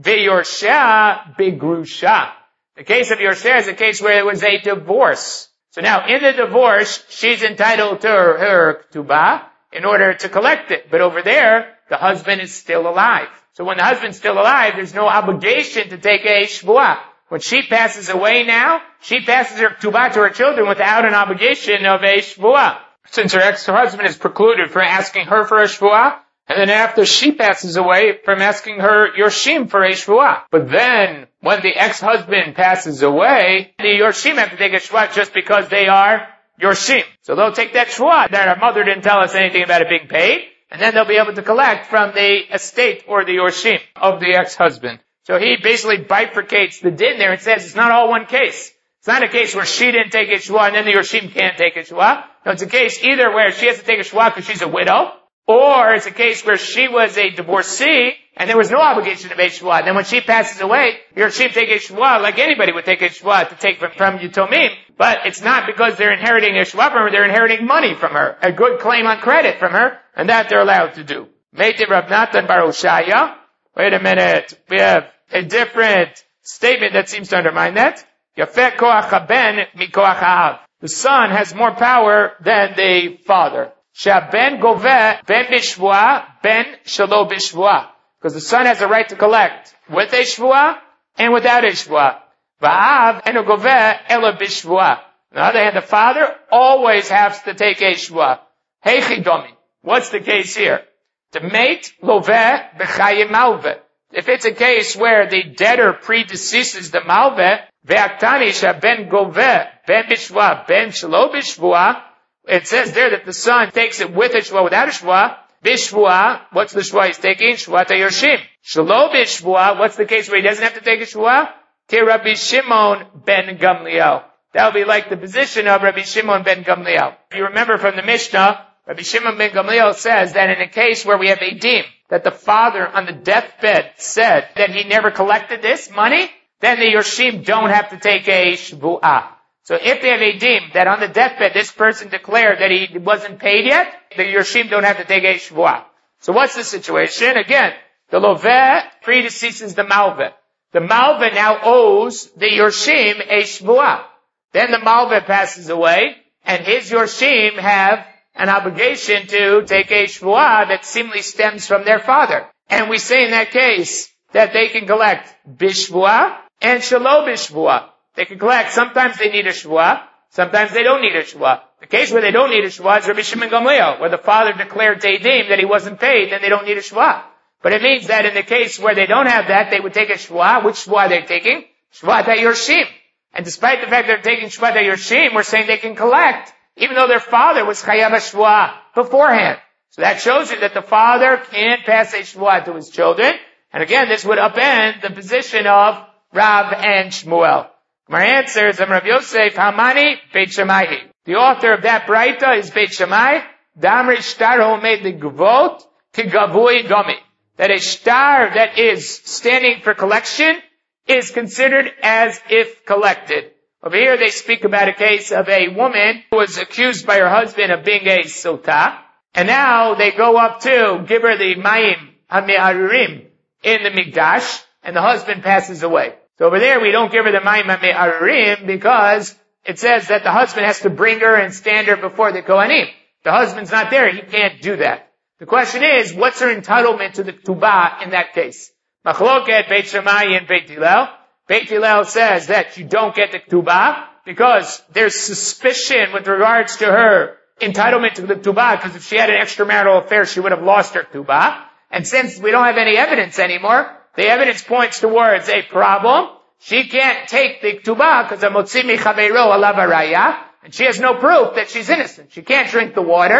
V'yorsha begrusha. The case of Yorsha is a case where there was a divorce. So now in the divorce, she's entitled to her ktubah in order to collect it. But over there, the husband is still alive. So when the husband's still alive, there's no obligation to take a shvuah. When she passes away now, she passes her ktubah to her children without an obligation of a shvuah. Since her ex-husband is precluded from asking her for a shvuah, and then after she passes away, from asking her Yorshim for a shvuah. But then, when the ex-husband passes away, the Yorshim have to take a shvuah just because they are Yorshim. So they'll take that shvuah that our mother didn't tell us anything about it being paid, and then they'll be able to collect from the estate or the Yorshim of the ex-husband. So he basically bifurcates the din there and says it's not all one case. It's not a case where she didn't take a shvuah and then the Yorshim can't take a shvuah. No, it's a case either where she has to take a shvuah because she's a widow, or it's a case where she was a divorcee and there was no obligation to make shvuah. And then when she passes away, Yorshim take a shvuah like anybody would take a shvuah to take from Yitomim. But it's not because they're inheriting a shvuah from her, they're inheriting money from her, a good claim on credit from her, and that they're allowed to do. Meitiv Rav Natan bar Oshaya. Wait a minute. We have a different statement that seems to undermine that. Yafeh koach haben mikoach ha'av. The son has more power than the father. Shaben goveh ben bishvuah ben shelo bishvuah. Because the son has a right to collect with a shvuah and without a shvuah. Va'av eno goveh elo bishvuah. On the other hand, the father always has to take a shvuah. Heichi domi. What's the case here? To mate loveh b'chayim malveh. If it's a case where the debtor predeceases the malveh, ve'aktani shaben goveh ben bishvuah ben shelo bishvuah. It says there that the son takes it with a shvuah, without a shvuah. Bishvuah, what's the shvuah he's taking? Shvuah ta Yorshim. Shelo bishvuah, what's the case where he doesn't have to take a shvuah? Ki Rabbi Shimon ben Gamliel. That would be like the position of Rabbi Shimon ben Gamliel. If you remember from the Mishnah, Rabbi Shimon ben Gamliel says that in a case where we have a din, that the father on the deathbed said that he never collected this money, then the Yorshim don't have to take a shvuah. So if they have a din that on the deathbed this person declared that he wasn't paid yet, the Yorshim don't have to take a shvuah. So what's the situation? Again, the loveh predeceases the malveh. The malveh now owes the Yorshim a shvuah. Then the malveh passes away, and his Yorshim have an obligation to take a shvuah that seemingly stems from their father. And we say in that case that they can collect bishvuah and shelo bishvuah. They can collect. Sometimes they need a shvuah. Sometimes they don't need a shvuah. The case where they don't need a shvuah is Rabbi Shimon Gamliel, where the father declared Teidim that he wasn't paid, then they don't need a shvuah. But it means that in the case where they don't have that, they would take a shvuah. Which shvuah they're taking? Shvuah ta Yorshim. And despite the fact they're taking shvuah ta Yorshim, we're saying they can collect, even though their father was chayav a shvuah beforehand. So that shows you that the father can pass a shvuah to his children. And again, this would upend the position of Rav and Shmuel. My answer is Rav Yosef Hamani Beit Shammai. The author of that Braita is Beit Shammai. Damri shtar homed ligvot kigavui domi. That a shtar that is standing for collection is considered as if collected. Over here they speak about a case of a woman who was accused by her husband of being a sotah, and now they go up to give her the mayim hami'arurim in the mikdash, and the husband passes away. So over there we don't give her the mayim hami'arurim because it says that the husband has to bring her and stand her before the kohanim. The husband's not there, he can't do that. The question is, what's her entitlement to the ktubah in that case? Machloket Beit Shammai and Beit Hillel. Beit Hillel says that you don't get the ktubah because there's suspicion with regards to her entitlement to the ktubah, because if she had an extramarital affair, she would have lost her ktubah. And since we don't have any evidence anymore, the evidence points towards a problem. She can't take the ktubah because of motzi mi chaveiro alav haraya, and she has no proof that she's innocent. She can't drink the water.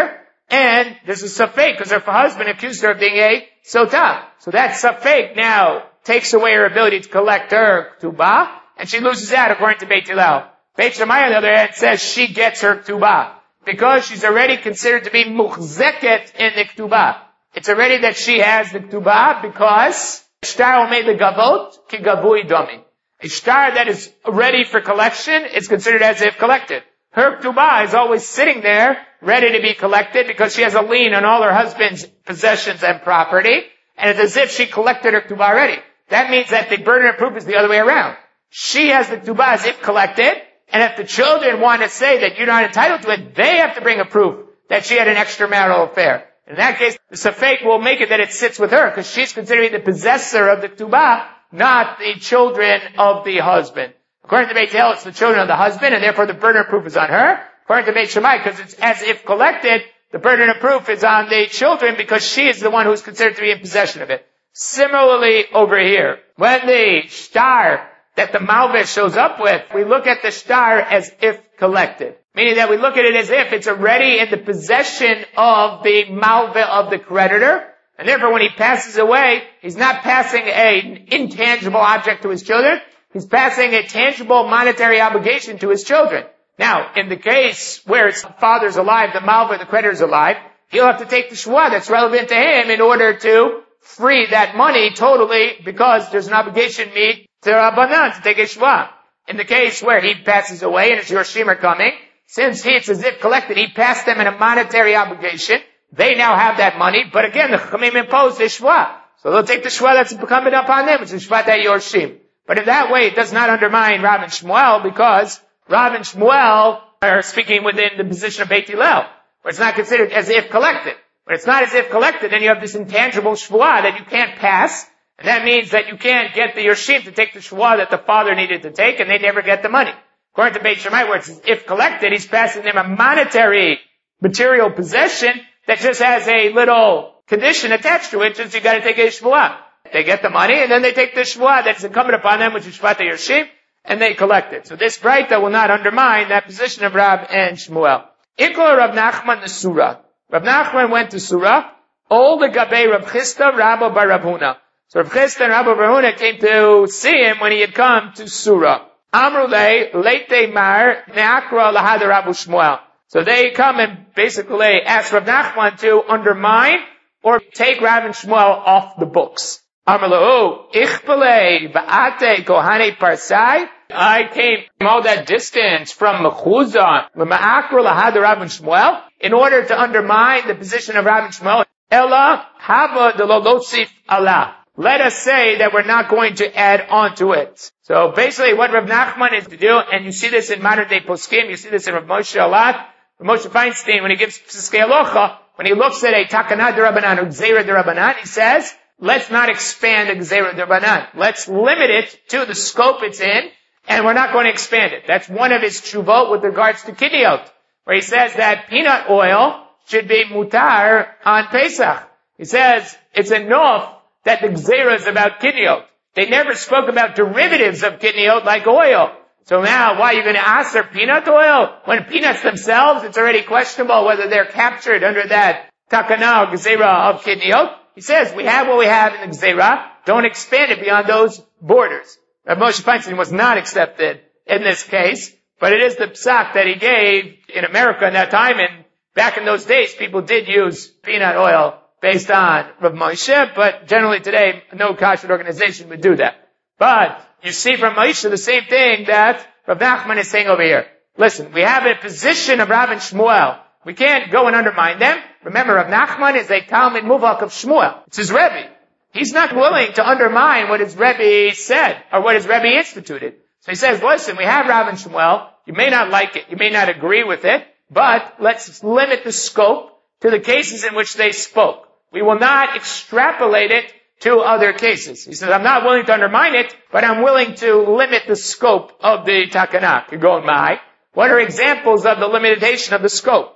and there's a safek because her husband accused her of being a sotah. So that safek now takes away her ability to collect her ktubah, and she loses out according to Beit Hillel. Beit Shammai, on the other hand, says she gets her ktubah because she's already considered to be muchzeket in the ktubah. It's already that she has the ktubah because shtar made the gavot ki gavui domi. A shtar that is ready for collection is considered as if collected. Her ktubah is always sitting there, ready to be collected, because she has a lien on all her husband's possessions and property, and it's as if she collected her ktubah already. That means that the burden of proof is the other way around. She has the ktubah as if collected, and if the children want to say that you're not entitled to it, they have to bring a proof that she had an extramarital affair. In that case, the safek will make it that it sits with her, because she's considering the possessor of the ktubah, not the children of the husband. According to Beit Hillel, it's the children of the husband, and therefore the burden of proof is on her. According to Beit Shammai, because it's as if collected, the burden of proof is on the children because she is the one who's considered to be in possession of it. Similarly, over here, when the shtar that the malveh shows up with, we look at the shtar as if collected. Meaning that we look at it as if it's already in the possession of the malveh of the creditor, and therefore when he passes away, he's not passing an intangible object to his children, he's passing a tangible monetary obligation to his children. Now, in the case where his father's alive, the malveh, the creditor's alive, he'll have to take the shvuah that's relevant to him in order to free that money totally, because there's an obligation made to Rabbanan to take a shvuah. In the case where he passes away and his Yorshim are coming, since it's as if collected, he passed them in a monetary obligation. They now have that money, but again, the Chachamim imposed the shvuah. So they'll take the shvuah that's incumbent upon them, which is shvat Yorshim. But in that way, it does not undermine Rav and Shmuel, because Rav and Shmuel are speaking within the position of Beit Hillel, where it's not considered as if collected. When it's not as if collected, then you have this intangible shvuah that you can't pass, and that means that you can't get the Yorshim to take the shvuah that the father needed to take, and they never get the money. According to Beit Shammai, where it's as if collected, he's passing them a monetary material possession that just has a little condition attached to it, just you gotta take a shvuah. They get the money, and then they take the shvuah that's incumbent upon them, which is shvat Yorshim, and they collect it. So this braita will not undermine that position of Rav and Shmuel. Ikol Rav Nachman the Surah. Rav Nachman went to Surah. All the Gabei Rav Chisda, Rabba bar Rav Huna. So Rav Chisda and Rabba bar Huna came to see him when he had come to Surah. Amrulei leite mar neakra lahad Rabbu Shmuel. So they come and basically ask Rav Nachman to undermine or take Rav and Shmuel off the books. Amrulei ichpelei ba'ate kohane parsai. I came from all that distance from Mechuzah, Ma'akra lahad Rav and Shmuel, in order to undermine the position of Rav and Shmuel. Ella hava de lo lotzif Allah. Let us say that we're not going to add on to it. So basically what Rav Nachman is to do, and you see this in modern day poskim, you see this in Rav Moshe a lot, Rav Moshe Feinstein, when he gives Piskei Halacha, when he looks at a Takana d'Rabbanan or Gzeira d'Rabbanan, he says, let's not expand a Gzeira d'Rabbanan. Let's limit it to the scope it's in, and we're not going to expand it. That's one of his tshuvot with regards to Kidiyot, where he says that peanut oil should be mutar on Pesach. He says it's enough that the Gzeira is about Kidiyot. They never spoke about derivatives of Kidiyot like oil. So now, why are you going to aser peanut oil? When peanuts themselves, it's already questionable whether they're captured under that takana or Gzeira of Kidiyot. He says, we have what we have in the Gzeira. Don't expand it beyond those borders. Rav Moshe Feinstein was not accepted in this case, but it is the psak that he gave in America in that time, and back in those days, people did use peanut oil based on Rav Moshe, but generally today, no kashrut organization would do that. But you see from Moshe the same thing that Rav Nachman is saying over here. Listen, we have a position of Rav and Shmuel. We can't go and undermine them. Remember, Rav Nachman is a Talmid Muvak of Shmuel. It's his Rebbe. He's not willing to undermine what his Rebbe said, or what his Rebbe instituted. So he says, listen, we have Rav and Shmuel. You may not like it. You may not agree with it. But let's limit the scope to the cases in which they spoke. We will not extrapolate it to other cases. He says, I'm not willing to undermine it, but I'm willing to limit the scope of the Takana. You're going by. What are examples of the limitation of the scope?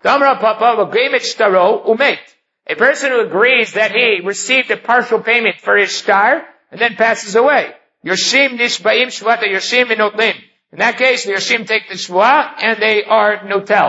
A person who agrees that he received a partial payment for his shtar and then passes away. Yoshim nishbaim shvata yoshim inotlim. In that case, the yoshim take the shvua and they are notel.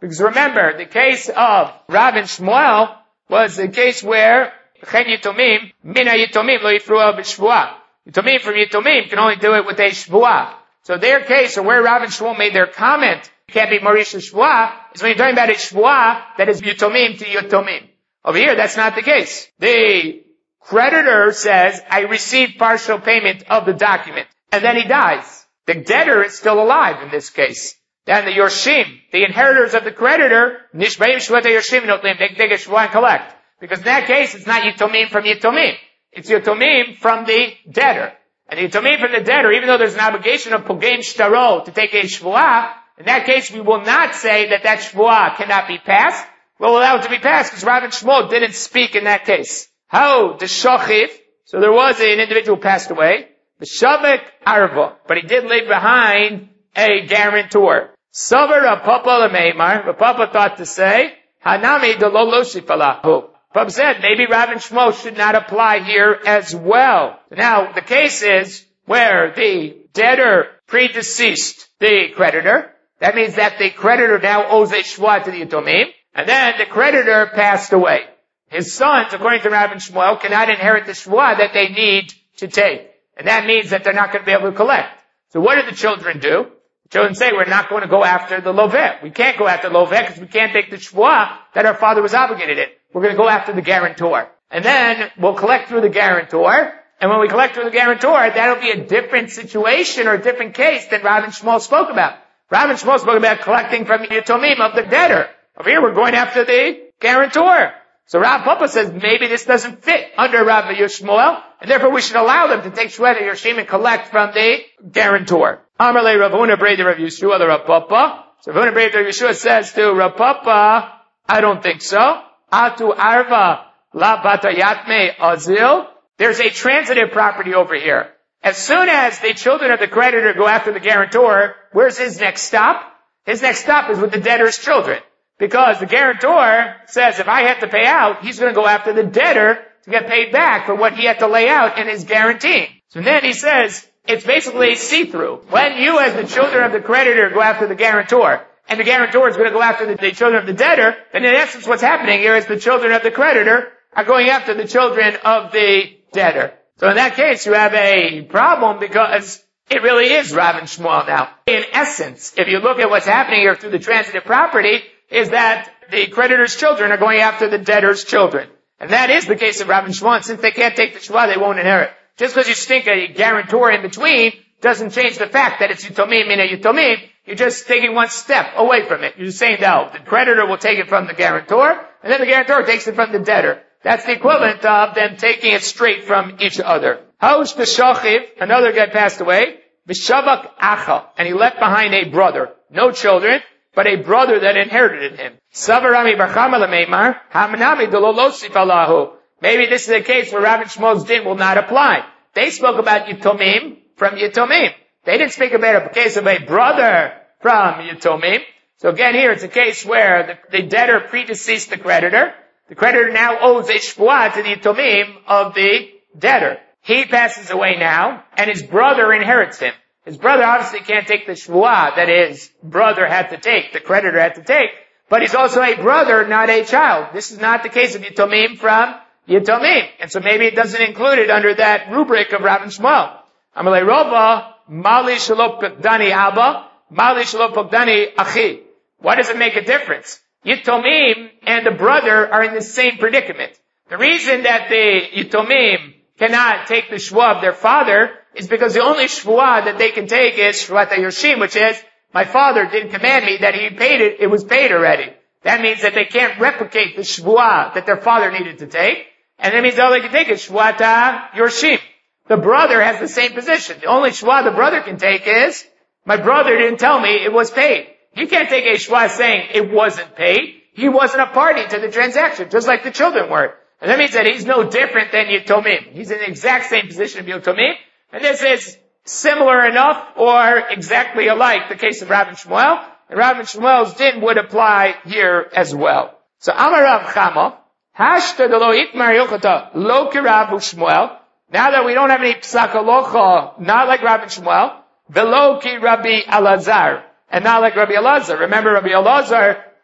Because remember, the case of Rav and Shmuel was the case where Chen Yitomim, Mina Yitomim lo yifruah b'shvuah. Yitomim from Yitomim can only do it with a shvuah. So their case, or where Rav and Shmuel made their comment, can't be Maurish shvuah, is when you're talking about a shvuah that is Yitomim to Yitomim. Over here, that's not the case. The creditor says, I received partial payment of the document, and then he dies. The debtor is still alive in this case. Then the Yorshim, the inheritors of the creditor, Nishbayim Shvata Yorshim Notlim, they take a shvuah and collect. Because in that case, it's not Yitomim from Yitomim. It's Yitomim from the debtor. And the Yitomim from the debtor, even though there's an obligation of Pogem Shtaro to take a shvuah, in that case we will not say that that shvuah cannot be passed. We'll allow it to be passed because Rav and Shmuel didn't speak in that case. How? The Shochiv. So there was an individual who passed away. The Shavik Arva. But he did leave behind a guarantor. Savar Rav Papa L'meimar. Rav Papa thought to say, Hanami de lo loshif alahu. Papa said, maybe Rav and Shmuel should not apply here as well. Now, the case is where the debtor predeceased the creditor. That means that the creditor now owes a shvuah to the Yitomim. And then the creditor passed away. His sons, according to Rav and Shmuel, cannot inherit the shvuah that they need to take. And that means that they're not going to be able to collect. So what do the children do? The children say, we're not going to go after the loveh. We can't go after the loveh because we can't take the shvuah that our father was obligated in. We're going to go after the guarantor. And then we'll collect through the guarantor. And when we collect through the guarantor, that'll be a different situation or a different case than Rav and Shmuel spoke about. Rav and Shmuel spoke about collecting from the Yitomim of the debtor. Over here, we're going after the guarantor. So Rav Papa says maybe this doesn't fit under Rav and Shmuel, and therefore we should allow them to take Shveta Yoshim and collect from the guarantor. Amarle Rav Huna Breder Rav Yeshua the Rav Papa. So Rav Huna Breder Rav Yeshua says to Rav Papa, I don't think so. Atu Arva La Batayatme Azil. There's a transitive property over here. As soon as the children of the creditor go after the guarantor, where's his next stop? His next stop is with the debtor's children. Because the guarantor says if I have to pay out, he's going to go after the debtor to get paid back for what he had to lay out in his guarantee. So then he says, it's basically see-through. When you as the children of the creditor go after the guarantor, and the guarantor is going to go after the children of the debtor, then in essence what's happening here is the children of the creditor are going after the children of the debtor. So in that case you have a problem because it really is Rav and Shmuel now. In essence, if you look at what's happening here through the transitive property, is that the creditor's children are going after the debtor's children. And that is the case of Rav and Shmuel. And since they can't take the shvuah, they won't inherit. Just because you stick a guarantor in between doesn't change the fact that it's Yitomim in a Yitomim. You're just taking one step away from it. You're just saying, no, the creditor will take it from the guarantor, and then the guarantor takes it from the debtor. That's the equivalent of them taking it straight from each other. Haush b'shachiv, another guy passed away, b'shavak acha, and he left behind a brother. No children, but a brother that inherited him. Savarami Barchama Lameimar, Hamanami Dololosif Allahu. Maybe this is a case where Rav and Shmuel's din will not apply. They spoke about Yitomim from Yitomim. They didn't speak about a case of a brother from Yitomim. So again here it's a case where the debtor predeceased the creditor. The creditor now owes a shvuah to the Yitomim of the debtor. He passes away now, and his brother inherits him. His brother obviously can't take the shvuah that his brother had to take, the creditor had to take, but he's also a brother, not a child. This is not the case of Yitomim from Yitomim. And so maybe it doesn't include it under that rubric of Rav and Shmuel. Amalei Rova, Mali Shalom Pogdani Abba, Mali Shalom Pogdani Achi. Why does it make a difference? Yitomim and the brother are in the same predicament. The reason that the Yitomim cannot take the shvuah of their father is because the only shvuah that they can take is shvuat Yoshim, which is, my father didn't command me that he paid it, it was paid already. That means that they can't replicate the shvuah that their father needed to take, and that means all they can take is shvuat Yoshim. The brother has the same position. The only shvuah the brother can take is, my brother didn't tell me it was paid. He can't take a shvuah saying it wasn't paid. He wasn't a party to the transaction, just like the children were. And that means that he's no different than Yitomim. He's in the exact same position of Yitomim. And this is similar enough or exactly alike the case of Rav and Shmuel. And Rav and Shmuel's din would apply here as well. So Amar Rav Chama, Hashta de lo itmar yochata lo ki Rav Shmuel. Now that we don't have any psak halacha, not like Rav and Shmuel, velo ki Rabbi Elazar, and not like Rabbi Elazar. Remember, Rabbi Elazar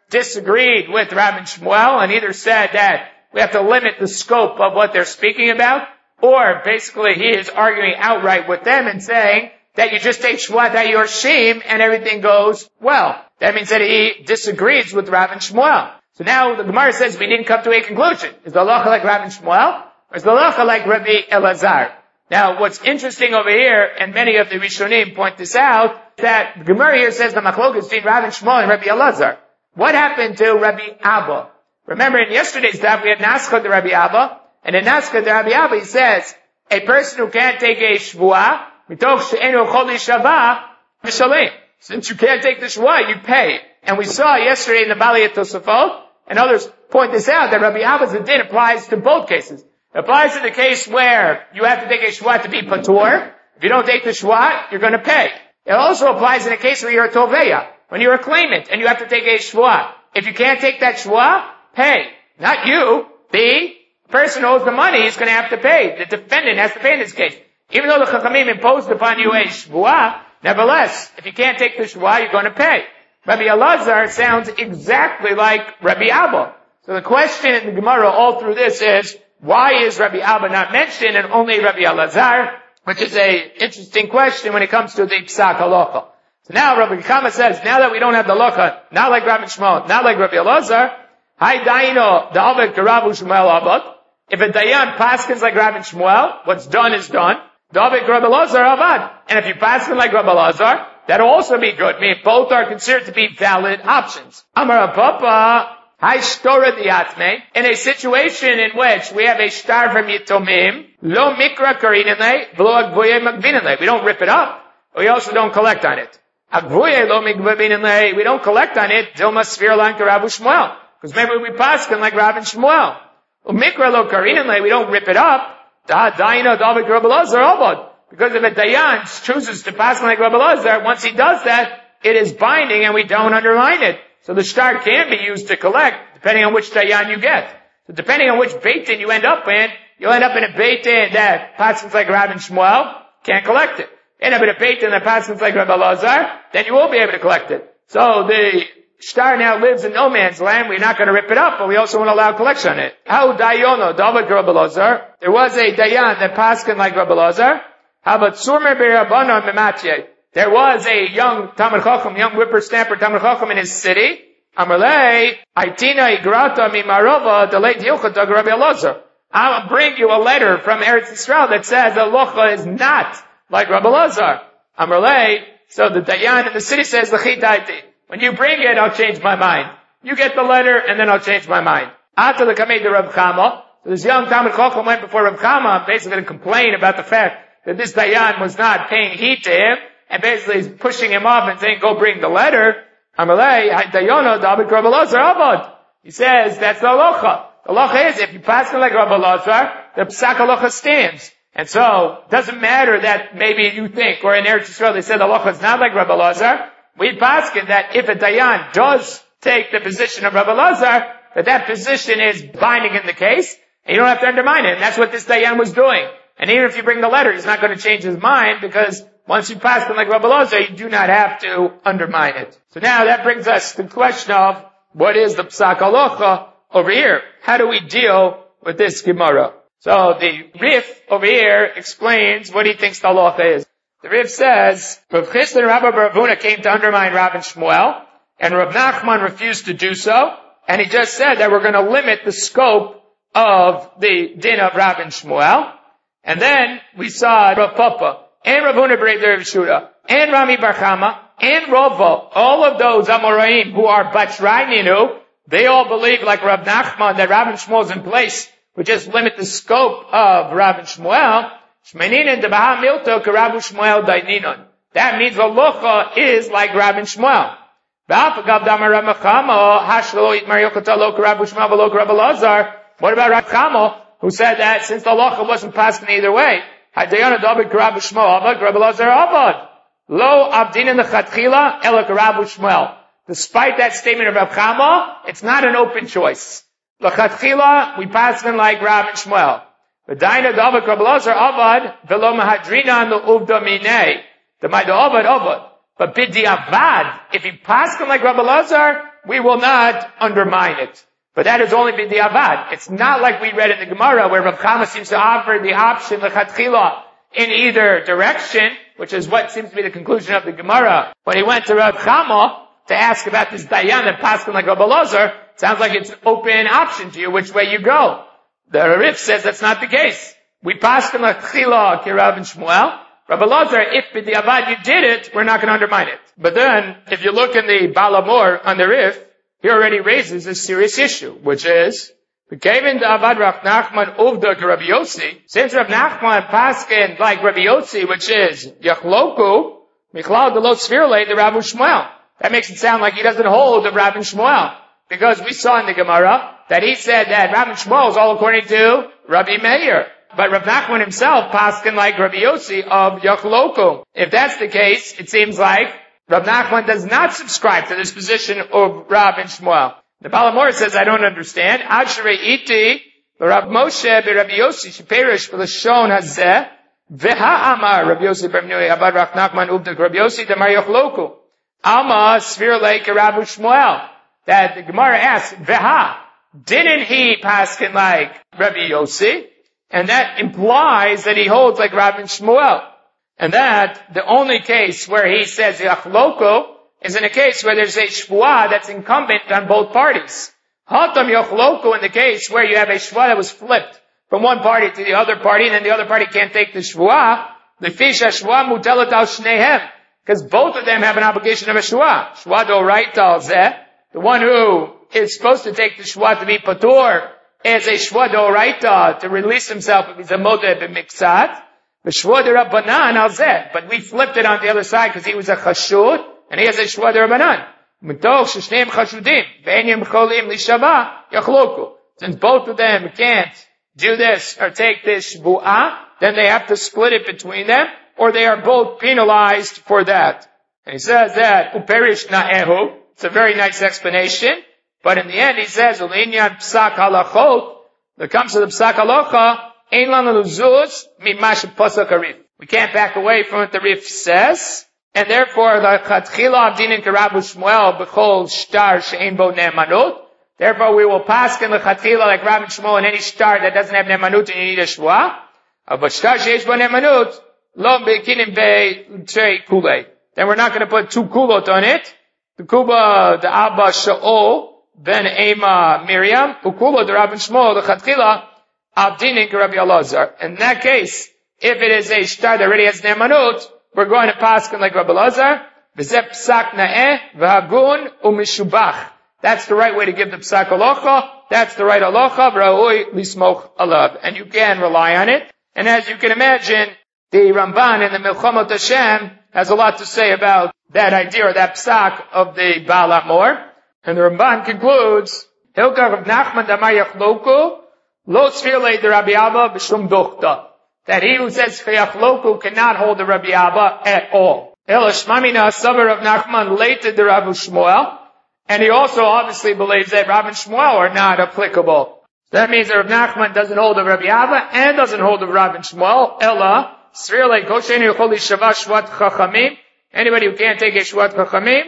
disagreed with Rabbi Shmuel and either said that we have to limit the scope of what they're speaking about, or basically he is arguing outright with them and saying that you just take Shvuat Yorshim and everything goes well. That means that he disagrees with Rabbi Shmuel. So now the Gemara says we didn't come to a conclusion. Is the halacha like Rabbi Shmuel, or is the halacha like Rabbi Elazar? Now, what's interesting over here, and many of the Rishonim point this out, that the Gemara here says the machlokas between Rabbi Shmuel and Rabbi Elazar. What happened to Rabbi Abba? Remember in yesterday's daf we had Naskha to Rabbi Abba, and in Naskha to Rabbi Abba he says, a person who can't take a Shvuah, mitoch she'enu choli shavah, mishalim. Since you can't take the Shvuah, you pay. And we saw yesterday in the Bali Tosafot, and others point this out, that Rabbi Abba's din applies to both cases. It applies to the case where you have to take a Shvuah to be patur. If you don't take the Shvuah, you're going to pay. It also applies in a case where you're a toveya, when you're a claimant, and you have to take a Shvuah. If you can't take that Shvuah, pay. Not you. The person who owes the money is going to have to pay. The defendant has to pay in this case. Even though the Chachamim imposed upon you a Shvuah, nevertheless, if you can't take the Shvuah, you're going to pay. Rabbi Elazar sounds exactly like Rabbi Abba. So the question in the Gemara all through this is, why is Rabbi Abba not mentioned and only Rabbi Elazar? Which is a interesting question when it comes to the Psak Halacha. So now Rabbi Kama says, now that we don't have the Halacha, not like Rabbi Shmuel, not like Rabbi Elazar, Hai Daino, the Aved Karabu Shmuel Abad. If a Dayan paskins like Rabbi Shmuel, what's done is done. The Aved Rabbi Elazar Abad. And if you paskin like Rabbi Elazar, that'll also be good. I mean, both are considered to be valid options. Amar Papa, Hai Shtora Diatme, in a situation in which we have a shtar from Yitomim, Lo Mikra Karinale, V'lo Agvuye Magvinale. We don't rip it up, but we also don't collect on it. Agvuye Lo Magvinale, we don't collect on it, Dilma Svirlan Karabu Shmuel. Because maybe we paskin like Rabbi Shmuel. Mikra Lo Karinale, we don't rip it up, Da Daina David Rabbi Elazar Abad. Because if a Dayan chooses to pass like Rabbi Elazar, once he does that, it is binding and we don't underline it. So the shtar can be used to collect, depending on which Dayan you get. So depending on which Beit Din you end up in, you'll end up in a Beit Din that passes like Rabbi Shmuel, can't collect it. End up in a Beit Din that passes like Rabbi Elazar, then you will be able to collect it. So the shtar now lives in no man's land. We're not going to rip it up, but we also won't allow collection on it. How Dayono, David Rabbi Elazar. There was a Dayan that passed like Rabbi Elazar. How about Surmer B'Rabbanon Mematye? There was a young Talmid Chacham, young whippersnapper Talmid Chacham in his city. Amalei, Aitina Igrata Mimarova, Delay Dilcha Dag Rabbi Elazar. I'll bring you a letter from Eretz Yisrael that says the Locha is not like Rabbi Elazar. Amalei, so the Dayan in the city says, L'chitaiti. When you bring it, I'll change my mind. You get the letter, and then I'll change my mind. Ata the Kamei de Rav Chama. So this young Talmid Chacham went before Rav Chama, basically to complain about the fact that this Dayan was not paying heed to him, and basically he's pushing him off and saying, go bring the letter. Amalei, Dayono, David Rabbi Elazar Abad. He says, that's the halacha. The halacha is, if you pass it like Rabbi Elazar, the Psak halacha stands. And so, it doesn't matter that maybe you think, or in Eretz Yisrael they said the halacha is not like Rabbi Elazar. We pass it that if a Dayan does take the position of Rabbi Elazar, that position is binding in the case, and you don't have to undermine it. And that's what this Dayan was doing. And even if you bring the letter, he's not going to change his mind, because once you pass them like Rabbi Elazar, you do not have to undermine it. So now that brings us to the question of, what is the Psak Halacha over here? How do we deal with this Gemara? So the Rif over here explains what he thinks the Halacha is. The Rif says, Rav Chisda and Rabbi Bar Avuna came to undermine Rabbi Shmuel, and Rav Nachman refused to do so, and he just said that we're going to limit the scope of the din of Rabbi Shmuel. And then we saw Rav Papa, and Rav Huna B'Rei Rav Shuda, and Rami Bar Chama, and Rava, all of those Amoraim who are Batraininu, they all believe like Rav Nachman that Rabbi Shmuel is in place. We just limit the scope of Rabbi Shmuel. Shmeinin debaha milto k'Rabbi Shmuel daininon. That means the halacha is like Rabbi Shmuel. V'afagav damar Rav Chama hashlo itmar yokata lo k'Rabbi Shmuel v'lo k'Rabbi Elazar. What about Rav Chama, who said that since the halacha wasn't passed in either way, Hadayana David k'Rabbi Shmuel avad k'Rabbi Elazar avad. Lo abdinin lechatchila ela k'Rabbi Shmuel. Despite that statement of Rav Chama, it's not an open choice. Lechatchila, we pass in like Rabbi Shmuel. V'daina David k'Rabbi Elazar avad v'lo mahadrina l'uvda minei. The Maida avad avad. But bidi avad, if you pass him like Rabbi Elazar, we will not undermine it. But that is only b'diavad. It's not like we read in the Gemara where Rav Chama seems to offer the option l'chatchila in either direction, which is what seems to be the conclusion of the Gemara. When he went to Rav Chama to ask about this dayan and paskin like Rabbi Elazar, sounds like it's an open option to you which way you go. The Rif says that's not the case. We paskin l'chatchila ki Rav and Shmuel. Rabbi Elazar, if b'diavad you did it, we're not going to undermine it. But then, if you look in the Baal Amor on the Rif, he already raises a serious issue, which is, since Rav Nachman paskin like Rabbi Yossi, which is Yachloku, Michlal Delot Svirle, the Rav Shmuel. That makes it sound like he doesn't hold of Rav Shmuel. Because we saw in the Gemara that he said that Rav Shmuel is all according to Rabbi Meir. But Rav Nachman himself paskin like Rabbi Yossi of Yachloku. If that's the case, it seems like Rav Nachman does not subscribe to this position of Rav and Shmuel. The Baal Amor says, I don't understand. Ad shrei iti, Rav Moshe Rabbi Yossi sheperish v'lashon hazeh, v'ha amar Rabbi Yossi b'mnui abad Rav Nachman ubdik Rabbi Yossi demar yochloku. Alma svir leik Rav Shmuel. That the Gemara asks, v'ha, didn't he paskin like Rabbi Yossi? And that implies that he holds like Rav and Shmuel. And that the only case where he says yachloko is in a case where there's a shvuah that's incumbent on both parties. Hatam yachloko in the case where you have a shvuah that was flipped from one party to the other party, and then the other party can't take the shvuah. The fish shvuah mutelat al shnehem, because both of them have an obligation of a shvuah. Shvuah doraita al zeh, the one who is supposed to take the shvuah to be patur is a shvuah doraita to release himself if he's a modeh b'miksat. But we flipped it on the other side because he was a chashud, and he has a shvuah d'Rabbanan. Since both of them can't do this or take this shvuah, then they have to split it between them, or they are both penalized for that. And he says that uperish na'ehu. It's a very nice explanation, but in the end he says ulinyan psak halachot. When it comes to the psak halacha, we can't back away from what the Rif says, and therefore the chatchila abdinin karabu Shmuel b'chol shtar she'ein bo ne'emanut. Therefore we will paskin the chatchila like Rav and Shmuel in any shtar that doesn't have ne'emanut and you need a shvuah. But shtar she'ein bo ne'emanut lo bekinim be'trei kulei. Then we're not going to put two kulot on it. The kuba the Abba Shaol ben Ema Miriam ukula the Rav and Shmuel the chatchila Abdinin Rabbi Elazar. In that case, if it is a shtar that already has ne'emanut, we're going to paskin like Rabbi Elazar. V'zeh psak na'eh v'hagun u'mishubach. That's the right way to give the psak halacha. That's the right halacha. V'ra'oi lismoch alav. And you can rely on it. And as you can imagine, the Ramban in the Milchamot Hashem has a lot to say about that idea or that psak of the Baal Amor. And the Ramban concludes, Hilkar Rav Nachman damar yachloku Lo tzfirle the Rabbi Abba b'shum dochta. That he who says chayachloku cannot hold the Rabbi Abba at all. El Shmamina Savar of Nachman lated the Rav Shmuel, and he also obviously believes that Rav and Shmuel are not applicable. That means that Rav Nachman doesn't hold of Rabbi Abba and doesn't hold of Rav and Shmuel. Ella tzfirle kosheni yechol yishava shvat chachamim. Anybody who can't take a shvat chachamim,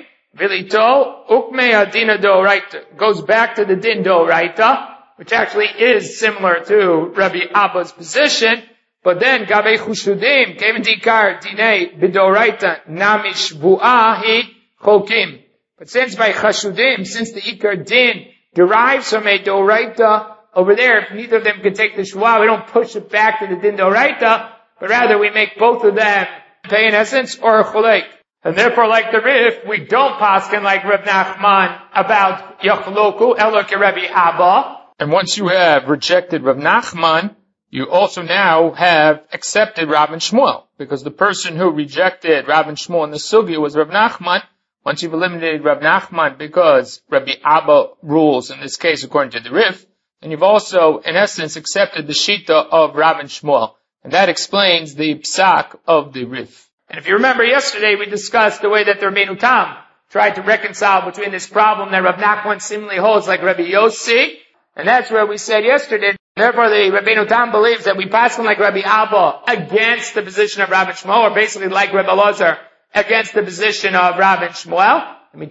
vilito ukme adina doraita, goes back to the din doraita, which actually is similar to Rabbi Abba's position, but then Gabei Chushudim came in Dikar Dinei Bidoraita Namish Bu'ahi Chokim. But since by Chashudim, since the Ikar Din derives from a Doraita, over there, if neither of them can take the Shua, we don't push it back to the Din Doraita, but rather we make both of them pay in essence or a Cholek. And therefore, like the Rif, we don't paskin like Rav Nachman about Yachloku, Elo ke Rabbi Abba. And once you have rejected Rav Nachman, you also now have accepted Rav and Shmuel. Because the person who rejected Rav and Shmuel in the Sugya was Rav Nachman. Once you've eliminated Rav Nachman because Rabbi Abba rules, in this case according to the Rif, then you've also, in essence, accepted the Shita of Rav and Shmuel. And that explains the Psak of the Rif. And if you remember yesterday, we discussed the way that the Rabbeinu Tam tried to reconcile between this problem that Rav Nachman seemingly holds like Rabbi Yossi. And that's where we said yesterday, therefore the Rabbeinu Tam believes that we pass on like Rabbi Abba against the position of Rav and Shmuel, or basically like Rabbi Elazar against the position of Rav and Shmuel. And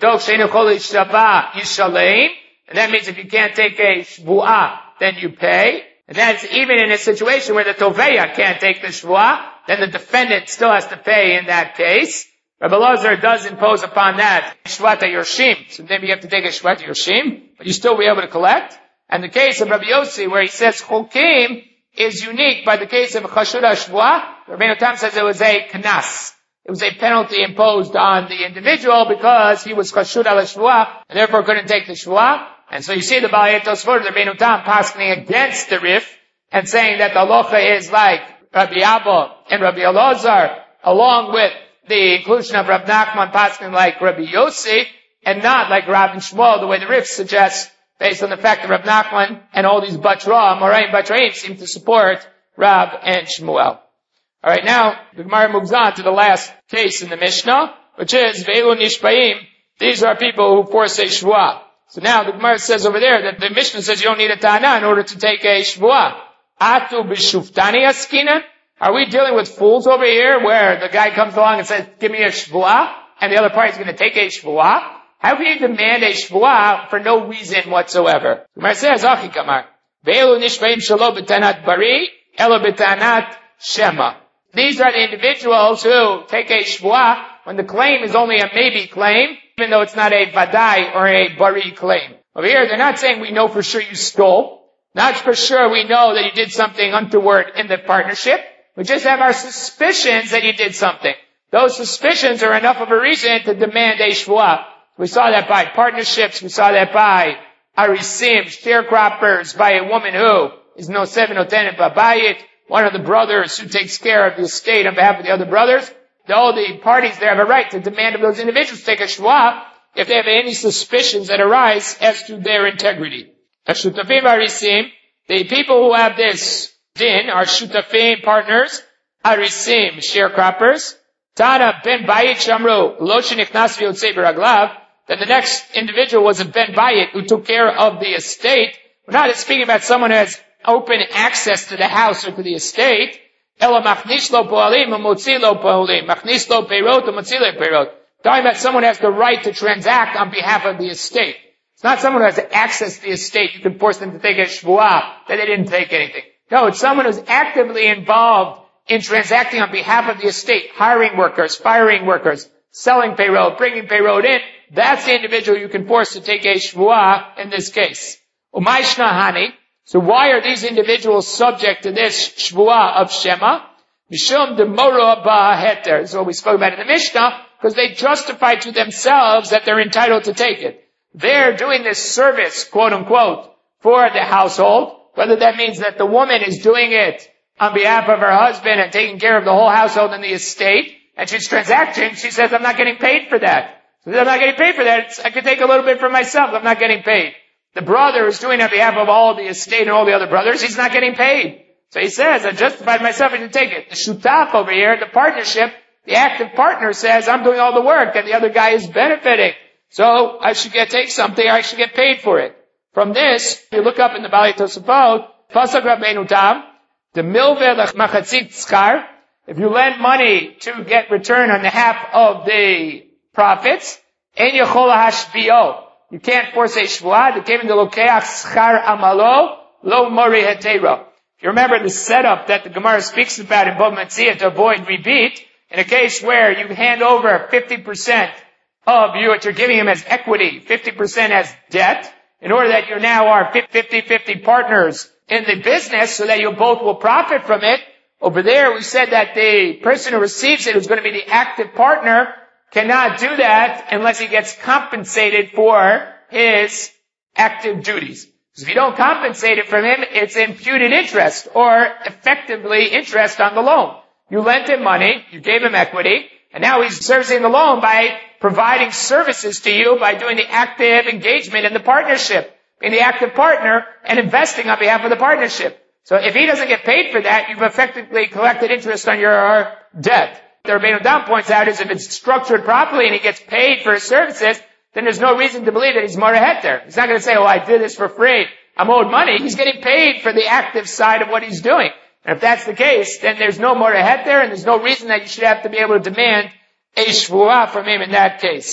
that means if you can't take a shvuah, then you pay. And that's even in a situation where the toveya can't take the shvuah, then the defendant still has to pay in that case. Rabbi Elazar does impose upon that shvuat yorshim. So maybe you have to take a shvuat yorshim, but you still be able to collect. And the case of Rabbi Yossi, where he says chokim, is unique by the case of chashud shvuah. Rabbeinu Tam says it was a knas. It was a penalty imposed on the individual because he was chashud al shvuah and therefore couldn't take the shvuah. And so you see the Balei Tosfot, the Rabbeinu Tam paskening against the Rif and saying that the halacha is like Rabbi Abba and Rabbi Elazar, along with the inclusion of Rav Nachman paskening like Rabbi Yossi, and not like Rav and Shmuel, the way the Rif suggests, based on the fact that Rav Nachman and all these Batra, Moraim Batraim, seem to support Rav and Shmuel. Alright, now, the Gemara moves on to the last case in the Mishnah, which is Ve'elu Nishbaim. These are people who force a Shvuah. So now, the Gemara says over there that the Mishnah says you don't need a Ta'ana in order to take a Shvuah. Atu b'shuftani askinan? Are we dealing with fools over here where the guy comes along and says, give me a Shvuah, and the other party is going to take a Shvuah? How can you demand a Shvuah for no reason whatsoever? The Gemara says, Achi Kamar, Ve'elu Nishbaim shalo b'tanat bari, elo b'tanat shema. These are the individuals who take a shvuah when the claim is only a maybe claim, even though it's not a vadai or a bari claim. Over here, they're not saying we know for sure you stole. Not for sure we know that you did something untoward in the partnership. We just have our suspicions that you did something. Those suspicions are enough of a reason to demand a shvuah. We saw that by partnerships. We saw that by arisim, sharecroppers, by a woman who is no seven no ten babayit. One of the brothers who takes care of the estate on behalf of the other brothers, all the parties there have a right to demand of those individuals to take a shvuah if they have any suspicions that arise as to their integrity. Shutafim arisim, the people who have this din are shutafim partners, arisim sharecroppers, Tana ben bayit shamru lo shenichnas v'yotzei b'raglav, that the next individual was a ben bayit who took care of the estate. We're not speaking about someone who has open access to the house or to the estate. Ela machnis lo po'alim u'motzi lo po'alim. Machnis lo peirot u'motzi lo peirot. Talking about someone who has the right to transact on behalf of the estate. It's not someone who has access to the estate. You can force them to take a shvuah that they didn't take anything. No, it's someone who's actively involved in transacting on behalf of the estate, hiring workers, firing workers, selling payroll, bringing payroll in. That's the individual you can force to take a shvuah in this case. Umay shnahani. So why are these individuals subject to this shvuah of Shema? Mishum demora ba'heter. This is what we spoke about in the Mishnah, because they justify to themselves that they're entitled to take it. They're doing this service, quote unquote, for the household, whether that means that the woman is doing it on behalf of her husband and taking care of the whole household and the estate, and she's transacting, she says, I'm not getting paid for that. So I'm not getting paid for that. I could take a little bit for myself. I'm not getting paid. The brother is doing it on behalf of all the estate and all the other brothers. He's not getting paid. So he says, I justified myself to take it. The shutaf over here, the partnership, the active partner says, I'm doing all the work and the other guy is benefiting. So I should take something, I should get paid for it. From this, you look up in the Balei Tosafot, Pasuk Rabbeinu Tam, the milveh l'machatzit tzkar, if you lend money to get return on behalf of the profits, en yachol hashbio. You can't force a shvuah. They came into lokeach schar amalo lo mori hetera. If you remember the setup that the Gemara speaks about in Bava Metzia to avoid repeat, in a case where you hand over 50% of what you're giving him as equity, 50% as debt, in order that you now are 50-50 partners in the business so that you both will profit from it. Over there we said that the person who receives it, who's going to be the active partner, cannot do that unless he gets compensated for his active duties. Because if you don't compensate it from him, it's imputed interest, or effectively interest on the loan. You lent him money, you gave him equity, and now he's servicing the loan by providing services to you by doing the active engagement in the partnership, being the active partner and investing on behalf of the partnership. So if he doesn't get paid for that, you've effectively collected interest on your debt. The Rabbeinu Tam points out is if it's structured properly and he gets paid for his services, then there's no reason to believe that he's Mora Heter. He's not going to say, oh, I did this for free, I'm owed money. He's getting paid for the active side of what he's doing. And if that's the case, then there's no Mora Heter and there's no reason that you should have to be able to demand a shvuah from him in that case.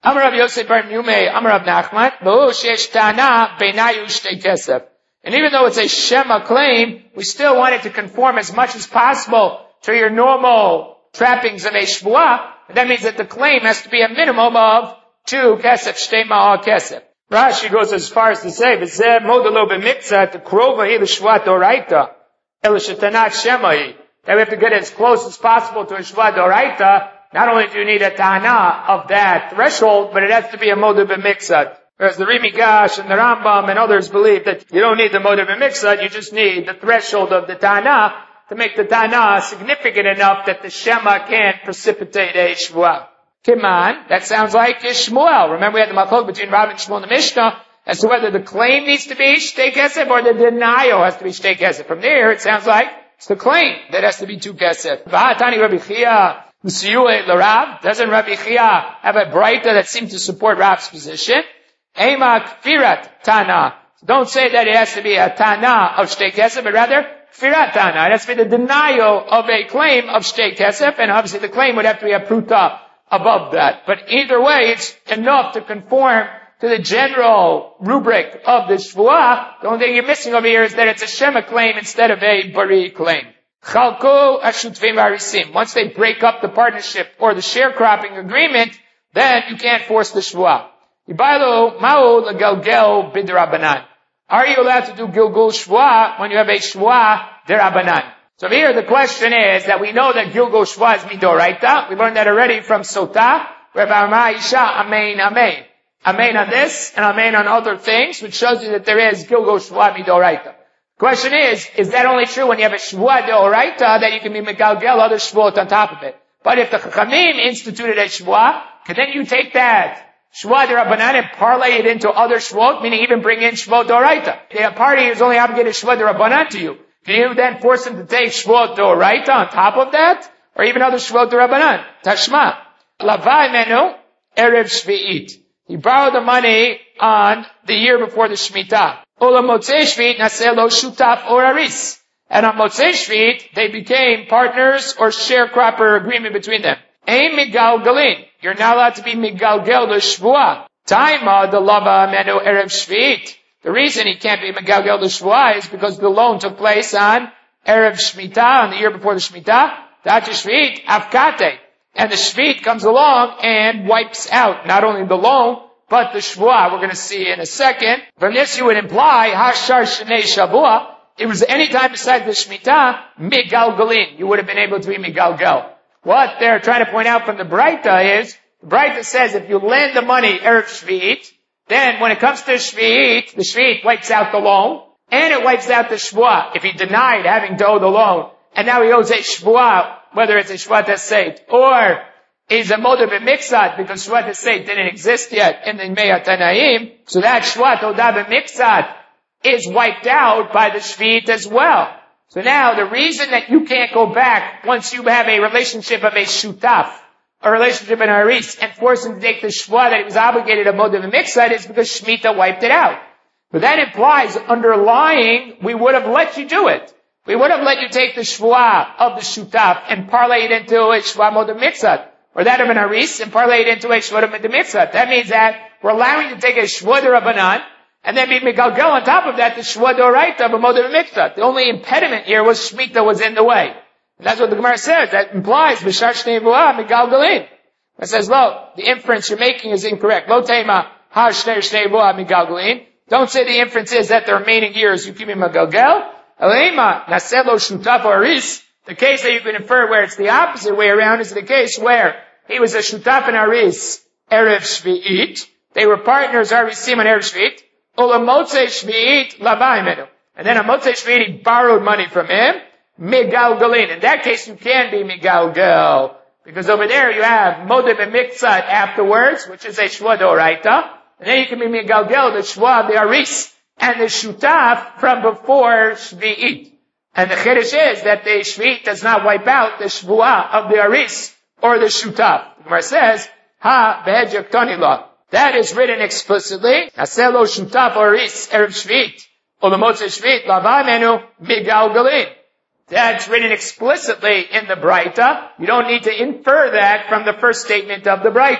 Amar Rav Yosef bar Nume, Amar Rav Nachman, V'hu sheyesh ta'ana beinayu shtei kesef. And even though it's a Shema claim, we still want it to conform as much as possible to your normal trappings of a Shvuah. And that means that the claim has to be a minimum of 2 kesef, shtei ma'ah kesef. Rashi goes as far as to say, V'zeh modelo b'mikzah, t'krova hi l'shvuah doraita, el shetanat Shemahi. That we have to get as close as possible to a Shvuah doraita. Not only do you need a ta'ana of that threshold, but it has to be a modeh b'mikzah. Whereas the Rimi Gash and the Rambam and others believe that you don't need the modeh b'mikzah, you just need the threshold of the ta'ana to make the ta'ana significant enough that the Shema can precipitate a Shvuah. Kiman, that sounds like Shmuel. Remember we had the machlok between Rav and Shmuel in the Mishnah as to whether the claim needs to be shtei kesef or the denial has to be shtei kesef. From there, it sounds like it's the claim that has to be 2 kesef. V'hatani Rabbi Chia M'siyueh l'Rav. Doesn't Rabbi Chia have a braita that seems to support Rav's position? Ema kfirat tana. Don't say that it has to be a tana of shtei kesef, but rather kfirat tana. It has to be the denial of a claim of shtei kesef, and obviously the claim would have to be a pruta above that. But either way, it's enough to conform to the general rubric of the Shvuah. The only thing you're missing over here is that it's a Shema claim instead of a Bari claim. Chalko ashutvim harisim. Once they break up the partnership or the sharecropping agreement, then you can't force the Shvuah. Yibaylo ma'o legalgel b'derabanan. Are you allowed to do Gilgul Shvuah when you have a Shvuah derabanan? So here the question is that we know that Gilgul Shvuah is midoraita. We learned that already from Sotah, where Amar Isha amein amein. Amein on this and amein on other things, which shows you that there is Gilgul Shvuah midoraita. Question is that only true when you have a Shvuah deoraita that you can be megalgel other Shvuot on top of it? But if the Chachamim instituted a Shvuah, can then you take that Shvuah derabanan and parlay it into other Shvuot, meaning even bring in Shvuot deoraita? The party is only obligated Shvuah derabanan to you. Can you then force him to take Shvuot deoraita on top of that? Or even other Shvuot derabanan? Tashma. Lavai menu erev shvi'it. He borrowed the money on the year before the Shemitah. Ola Motzei Shvit Naselo Shutaf or Aris. And on Motzei Shvit, they became partners or sharecropper agreement between them. Ein Migalgalin. You're not allowed to be Migalgel the Shvuah. Taima the Lava Menu Erev Shvit. The reason he can't be Migalgel the Shvuah is because the loan took place on Erev Shemitah, on the year before the Shemitah. Dacha Shvit Afkate. And the Shvit comes along and wipes out not only the loan, but the Shvuah, we're going to see in a second. From this you would imply, Hashar Shnei Shavua, it was any time besides the Shemitah, Migalgalin. You would have been able to be Migalgal. What they're trying to point out from the Braita is, the Braita says if you lend the money Erev Shvi'it, then when it comes to Shvi'it, the Shvi'it wipes out the loan, and it wipes out the Shvuah. If he denied having to owe the loan, and now he owes a Shvuah, whether it's a Shvuah Teseit, or is a modeh b'mikzat, because Shvuah Teseit didn't exist yet in the Mea Tanaim, so that Shvuah Todah b'mikzat is wiped out by the Shvi'it as well. So now the reason that you can't go back once you have a relationship of a Shutaf, a relationship in Haris, and force him to take the Shvuah that he was obligated to modeh b'mikzat is because Shemitah wiped it out. But that implies underlying, we would have let you do it. We would have let you take the Shvuah of the Shutaf and parlay it into a Shvuah modeh b'mikzat. Or that of an Haris and parlay it into a Shvuah modeh b'mikzat. That means that we're allowing you to take a Shvuah derabanan and then be Megalgel on top of that, the Shvuah doraita of a modeh b'mikzat. The only impediment here was Shemitah was in the way. And that's what the Gemara says. That implies B'shar Shnei Vuah Megalgalin. It says, lo, the inference you're making is incorrect. Lo tema ha Shnei Vuah Megalgalin. Don't say the inference is that the remaining years you keep me Megalgel. Elema Naselo Shutaf or Aris. The case that you can infer where it's the opposite way around is the case where he was a Shutaf and Aris Erev Shvi'it. They were partners, Arisim and Erev Shvi'it. Ola Motzei Shvi'it Lavai Menu. And then on Motzei Shvi'it he borrowed money from him. Migalgalin. In that case you can be Migalgal. Because over there you have Modeh b'mikzat afterwards, which is a Shvuah doraita. And then you can be Migalgal, the Shvuah, the Aris, and the Shutaf from before Shvi'it. And the Chiddush is that the Shvi'it does not wipe out the Shvuah of the Aris or the Shutaf. The Gemara says, Ha behedjek tonila. That is written explicitly. Naselo Shutaf or Aris Erev Shvi'it. Or the Motzei Shvi'it Lavai Menu Migalgalin. That's written explicitly in the Braita. You don't need to infer that from the first statement of the Braita.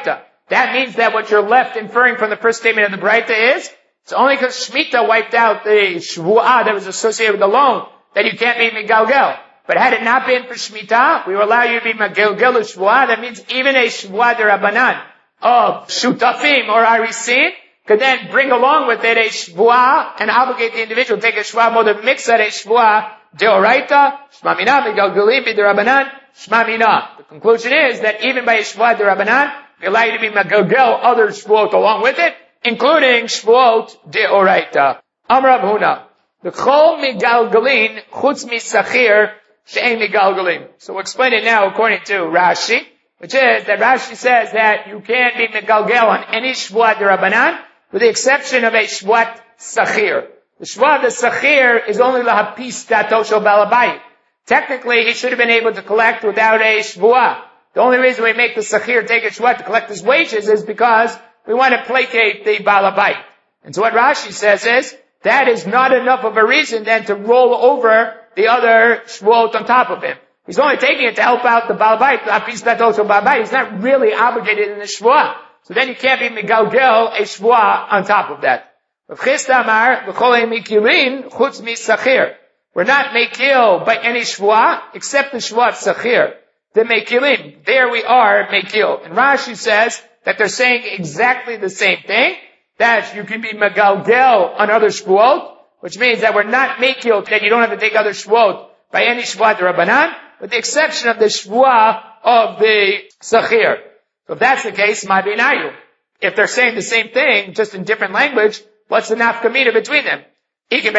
That means that what you're left inferring from the first statement of the Braita is, it's only because Shemitah wiped out the Shvuah that was associated with the loan that you can't be Megalgel. But had it not been for Shemitah, we will allow you to be Megalgel Shvuah. That means even a Shvuah D'Rabbanan of Shutafim or Arisin could then bring along with it a Shvuah and obligate the individual to take a Shvuah mode of mix at a Shvuah Deoraita, Shma Mina, Megalgelim B'D'Rabbanan, Shma Mina. The conclusion is that even by a Shvuah D'Rabbanan, we allow you to be Megalgel other Shvuot along with it, including Shvuot Deoraita. Amar Rav Huna, the Chol Megalgelin Chutz Misachir She'en Megalgelim. So we'll explain it now according to Rashi, which is that Rashi says that you can't be Megalgel on any Shvuah D'Rabbanan, with the exception of a Shvuat Sachir. The Shvuah of the Sachir is only Lahapis Dato Shel Balabayit. Technically, he should have been able to collect without a Shvuah. The only reason we make the Sachir take a Shvuah to collect his wages is because we want to placate the Balabayit. And so what Rashi says is, that is not enough of a reason then to roll over the other Shvuot on top of him. He's only taking it to help out the Balabayit, Lahapis Dato Shel Balabayit. He's not really obligated in the Shvuah. So then you can't be Megalgel a Shvuah on top of that. We're not mekil by any shvuah except the shvuah of Sachir. The mekilim, there we are mekil. And Rashi says that they're saying exactly the same thing, that you can be megalgel on other shvuot, which means that we're not mekil, that you don't have to take other shvuot by any shvuah D'Rabbanan, with the exception of the shvuah of the Sachir. So if that's the case, ma binayu. If they're saying the same thing, just in different language, what's the nafkamina between them? According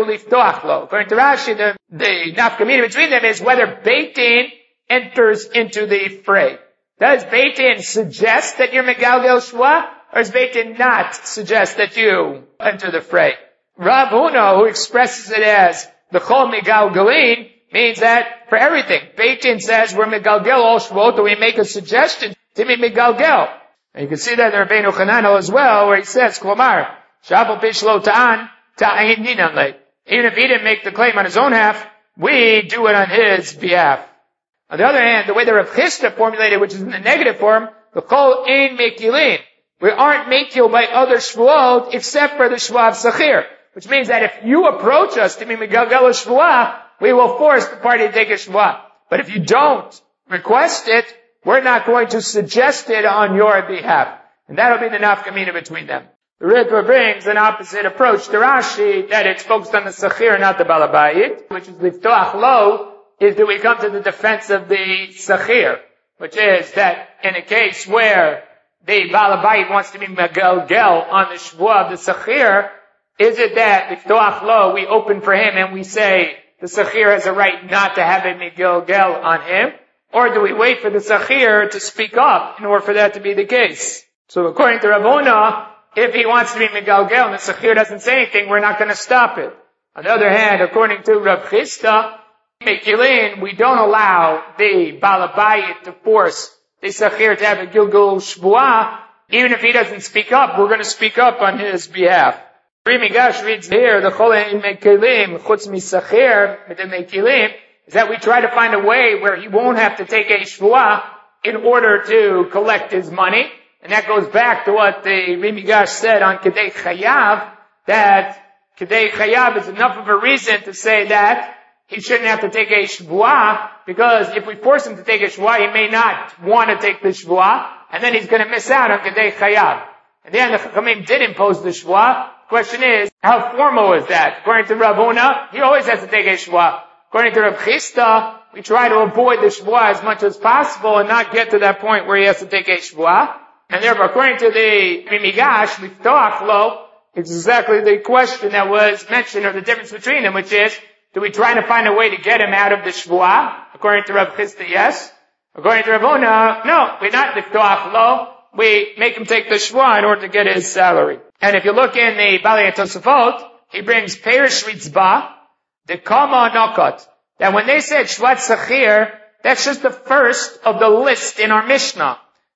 to Rashi, the nafkamina between them is whether Beit Din enters into the fray. Does Beit Din suggest that you're Megalgel Shvuah, or does Beit Din not suggest that you enter the fray? Rav Huna, who expresses it as the Chol Megalgelin, means that for everything, Beit Din says we're Megalgel all Shvuot, or we make a suggestion to be Megalgel. And you can see that in Rabbeinu Chananel as well, where he says, Klomar, Shabal Pishlo Ta'an, Ta'ayin Ninan Le. Even if he didn't make the claim on his own half, we do it on his behalf. On the other hand, the way the Rav Chisda formulated, which is in the negative form, the Kol Ein Mekilin. We aren't Mekil by other Shvuot, except for the Shvuah of Sachir. Which means that if you approach us to be Megalgel Shvuah, we will force the party to take a Shvuah. But if you don't request it, we're not going to suggest it on your behalf. And that'll be the nafkamina between them. The Ritva brings an opposite approach to Rashi, that it's focused on the Sachir, not the Balabayit, which is Liftoach Lo, is that we come to the defense of the Sachir, which is that in a case where the Balabayit wants to be Megalgel on the Shvuah of the Sachir, is it that Liftoach Lo, we open for him and we say the Sachir has a right not to have a Megalgel on him? Or do we wait for the Sachir to speak up in order for that to be the case? So according to Rav Huna, if he wants to be Megalgel and the Sachir doesn't say anything, we're not going to stop it. On the other hand, according to Rav Chisda, Mekilin, we don't allow the Balabayit to force the Sachir to have a Gilgul Shvuah. Even if he doesn't speak up, we're going to speak up on his behalf. Rimigash reads here, the Cholein Mekilim, Chutz Misachir, the Mekilim, is that we try to find a way where he won't have to take a Shvuah in order to collect his money. And that goes back to what the Rimigash said on Kedei Chayav, that Kedei Chayav is enough of a reason to say that he shouldn't have to take a Shvuah, because if we force him to take a Shvuah, he may not want to take the Shvuah, and then he's going to miss out on Kedei Chayav. And then the Chachamim did impose the Shvuah. Question is, how formal is that? According to Rav Huna, he always has to take a Shvuah. According to Rav Chisda, we try to avoid the Shvuah as much as possible and not get to that point where he has to take a Shvuah. And therefore, according to the Rimigash, Liftoach Lo, it's exactly the question that was mentioned, or the difference between them, which is, do we try to find a way to get him out of the Shvuah? According to Rav Chisda, yes. According to Rav Huna, no, we're not Liftoach Lo. We make him take the Shvuah in order to get his salary. And if you look in the Balei Tosafot, he brings Perish Ritzbah, the Kama Nokot, that when they said Shvat Sachir, that's just the first of the list in our Mishnah.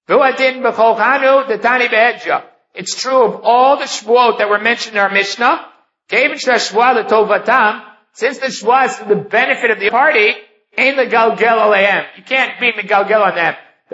It's true of all the Shvuot that were mentioned in our Mishnah. Since the Shvuah is to the benefit of the party, ain't the Galgel Aleim. You can't be Megalgel on them.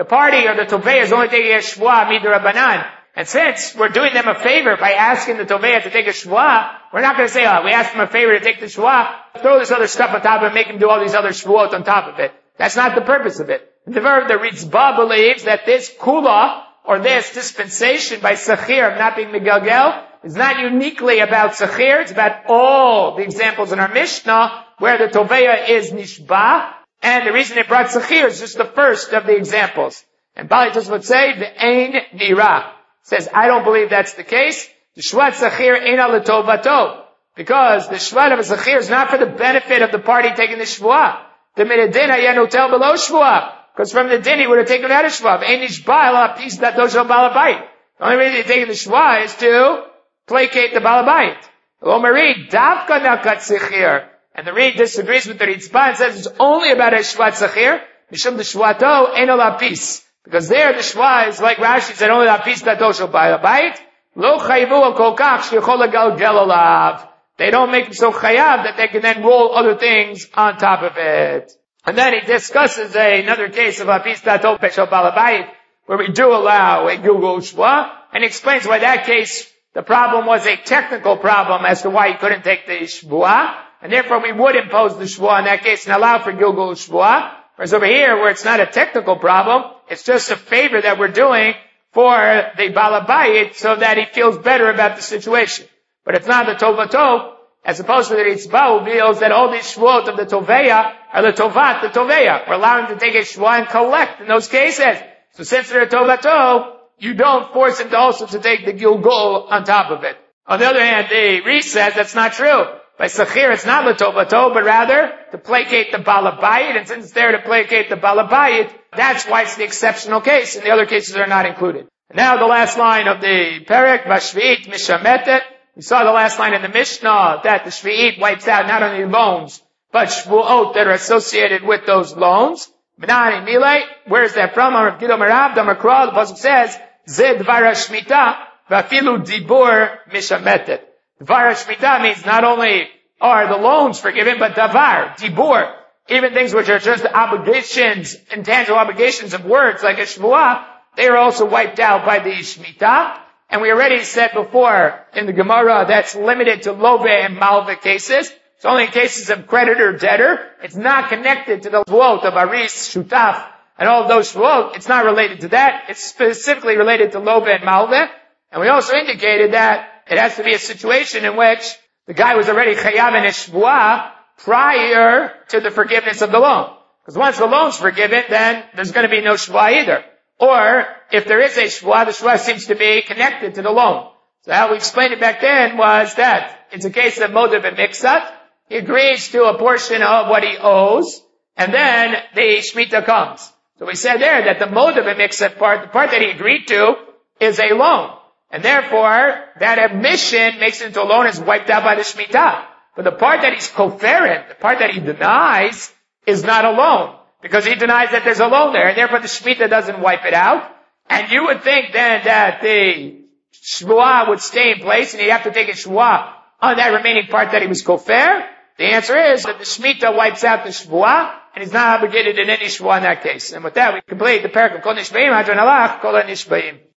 the party or the Toveya is only taking a Shvuah Midrabanan. And since we're doing them a favor by asking the Toveya to take a Shvuah, we're not going to say, oh, we asked them a favor to take the Shvuah, throw this other stuff on top of it and make him do all these other Shvuot on top of it. That's not the purpose of it. The Ritzbah believes that this Kula, or this dispensation by Sechir of not being Megalgel, is not uniquely about Sechir, it's about all the examples in our Mishnah where the Toveya is Nishba, and the reason it brought Sechir is just the first of the examples. And Bali Tosfot say, V'ein Nira. Says, I don't believe that's the case. The Shvat Sechir Eina L'tovato. Because the Shvat of a Sechir is not for the benefit of the party taking the Shvuah. The Midadin Hayanotel below Shvuah. Because from the din he would have taken out a Shvuah. V'ein Nishba Ela Pis Datosho Balabait. The only reason he's taking the Shvuah is to placate the Balabait. Omari Davka Nakat Sechir. And the Reed disagrees with the Ritzbah and says it's only about a Shvat Sechir. Mishum the Shvato Eino Lapis. Because there the Shva is like Rashi said, only Lapis Datosho Balabait. Lo Chayivu Al Kolkach Shechol Galgel Alav. They don't make him so chayav that they can then roll other things on top of it. And then he discusses another case of Lapis Datosho Balabait, where we do allow a Gilgul Shva, and he explains why that case, the problem was a technical problem as to why he couldn't take the Shvuah, and therefore we would impose the Shvuah in that case and allow for Gilgul Shvuah. Whereas over here, where it's not a technical problem, it's just a favor that we're doing for the Balabayit so that he feels better about the situation. But it's not the Tovato, as opposed to the Ritzbah, who feels that all these Shvuot of the Toveya are the Tovat, the Toveya. We're allowing him to take a Shvuah and collect in those cases. So since they're a Tovato, you don't force him to also to take the Gilgul on top of it. On the other hand, the Reese says that's not true. By Sechir, it's not L'tovato, but rather to placate the Balabayit, and since it's there to placate the Balabayit, that's why it's the exceptional case, and the other cases are not included. And now the last line of the Perek, Vashvi'it Mishametet. We saw the last line in the Mishnah that the Shvi'it wipes out not only loans, but Shvu'ot that are associated with those loans. B'nai Milei, where is that from? Rav Gidon Merav, Damar Kral, the Pasuk says, Zed Dvar Shmita, V'afilu Dibur Mishametet. Dvar Shmita means not only are the loans forgiven, but Davar, Dibur, even things which are just obligations, intangible obligations of words like a Shvuah, they are also wiped out by the Shmita. And we already said before in the Gemara that's limited to Love and Malva cases. It's only in cases of creditor-debtor. It's not connected to the Shvuot of Aris, Shutaf, and all of those Shvuot. It's not related to that. It's specifically related to Love and Malva. And we also indicated that it has to be a situation in which the guy was already chayav in a shvuah prior to the forgiveness of the loan. Because once the loan's forgiven, then there's going to be no shvuah either. Or, if there is a shvuah, the shvuah seems to be connected to the loan. So how we explained it back then was that it's a case of modav and mixat. He agrees to a portion of what he owes, and then the shmita comes. So we said there that the modav and mixat part, the part that he agreed to, is a loan. And therefore, that admission makes it into a loan is wiped out by the Shemitah. But the part that he's koferet, the part that he denies, is not a loan. Because he denies that there's a loan there, and therefore the Shemitah doesn't wipe it out. And you would think then that the Shvuah would stay in place, and he'd have to take a Shvuah on that remaining part that he was kofer. The answer is that the Shemitah wipes out the Shvuah, and he's not obligated in any Shvuah in that case. And with that, we complete the parak of Kol Nishbaim, Hadron Alach, Kol Nishbaim.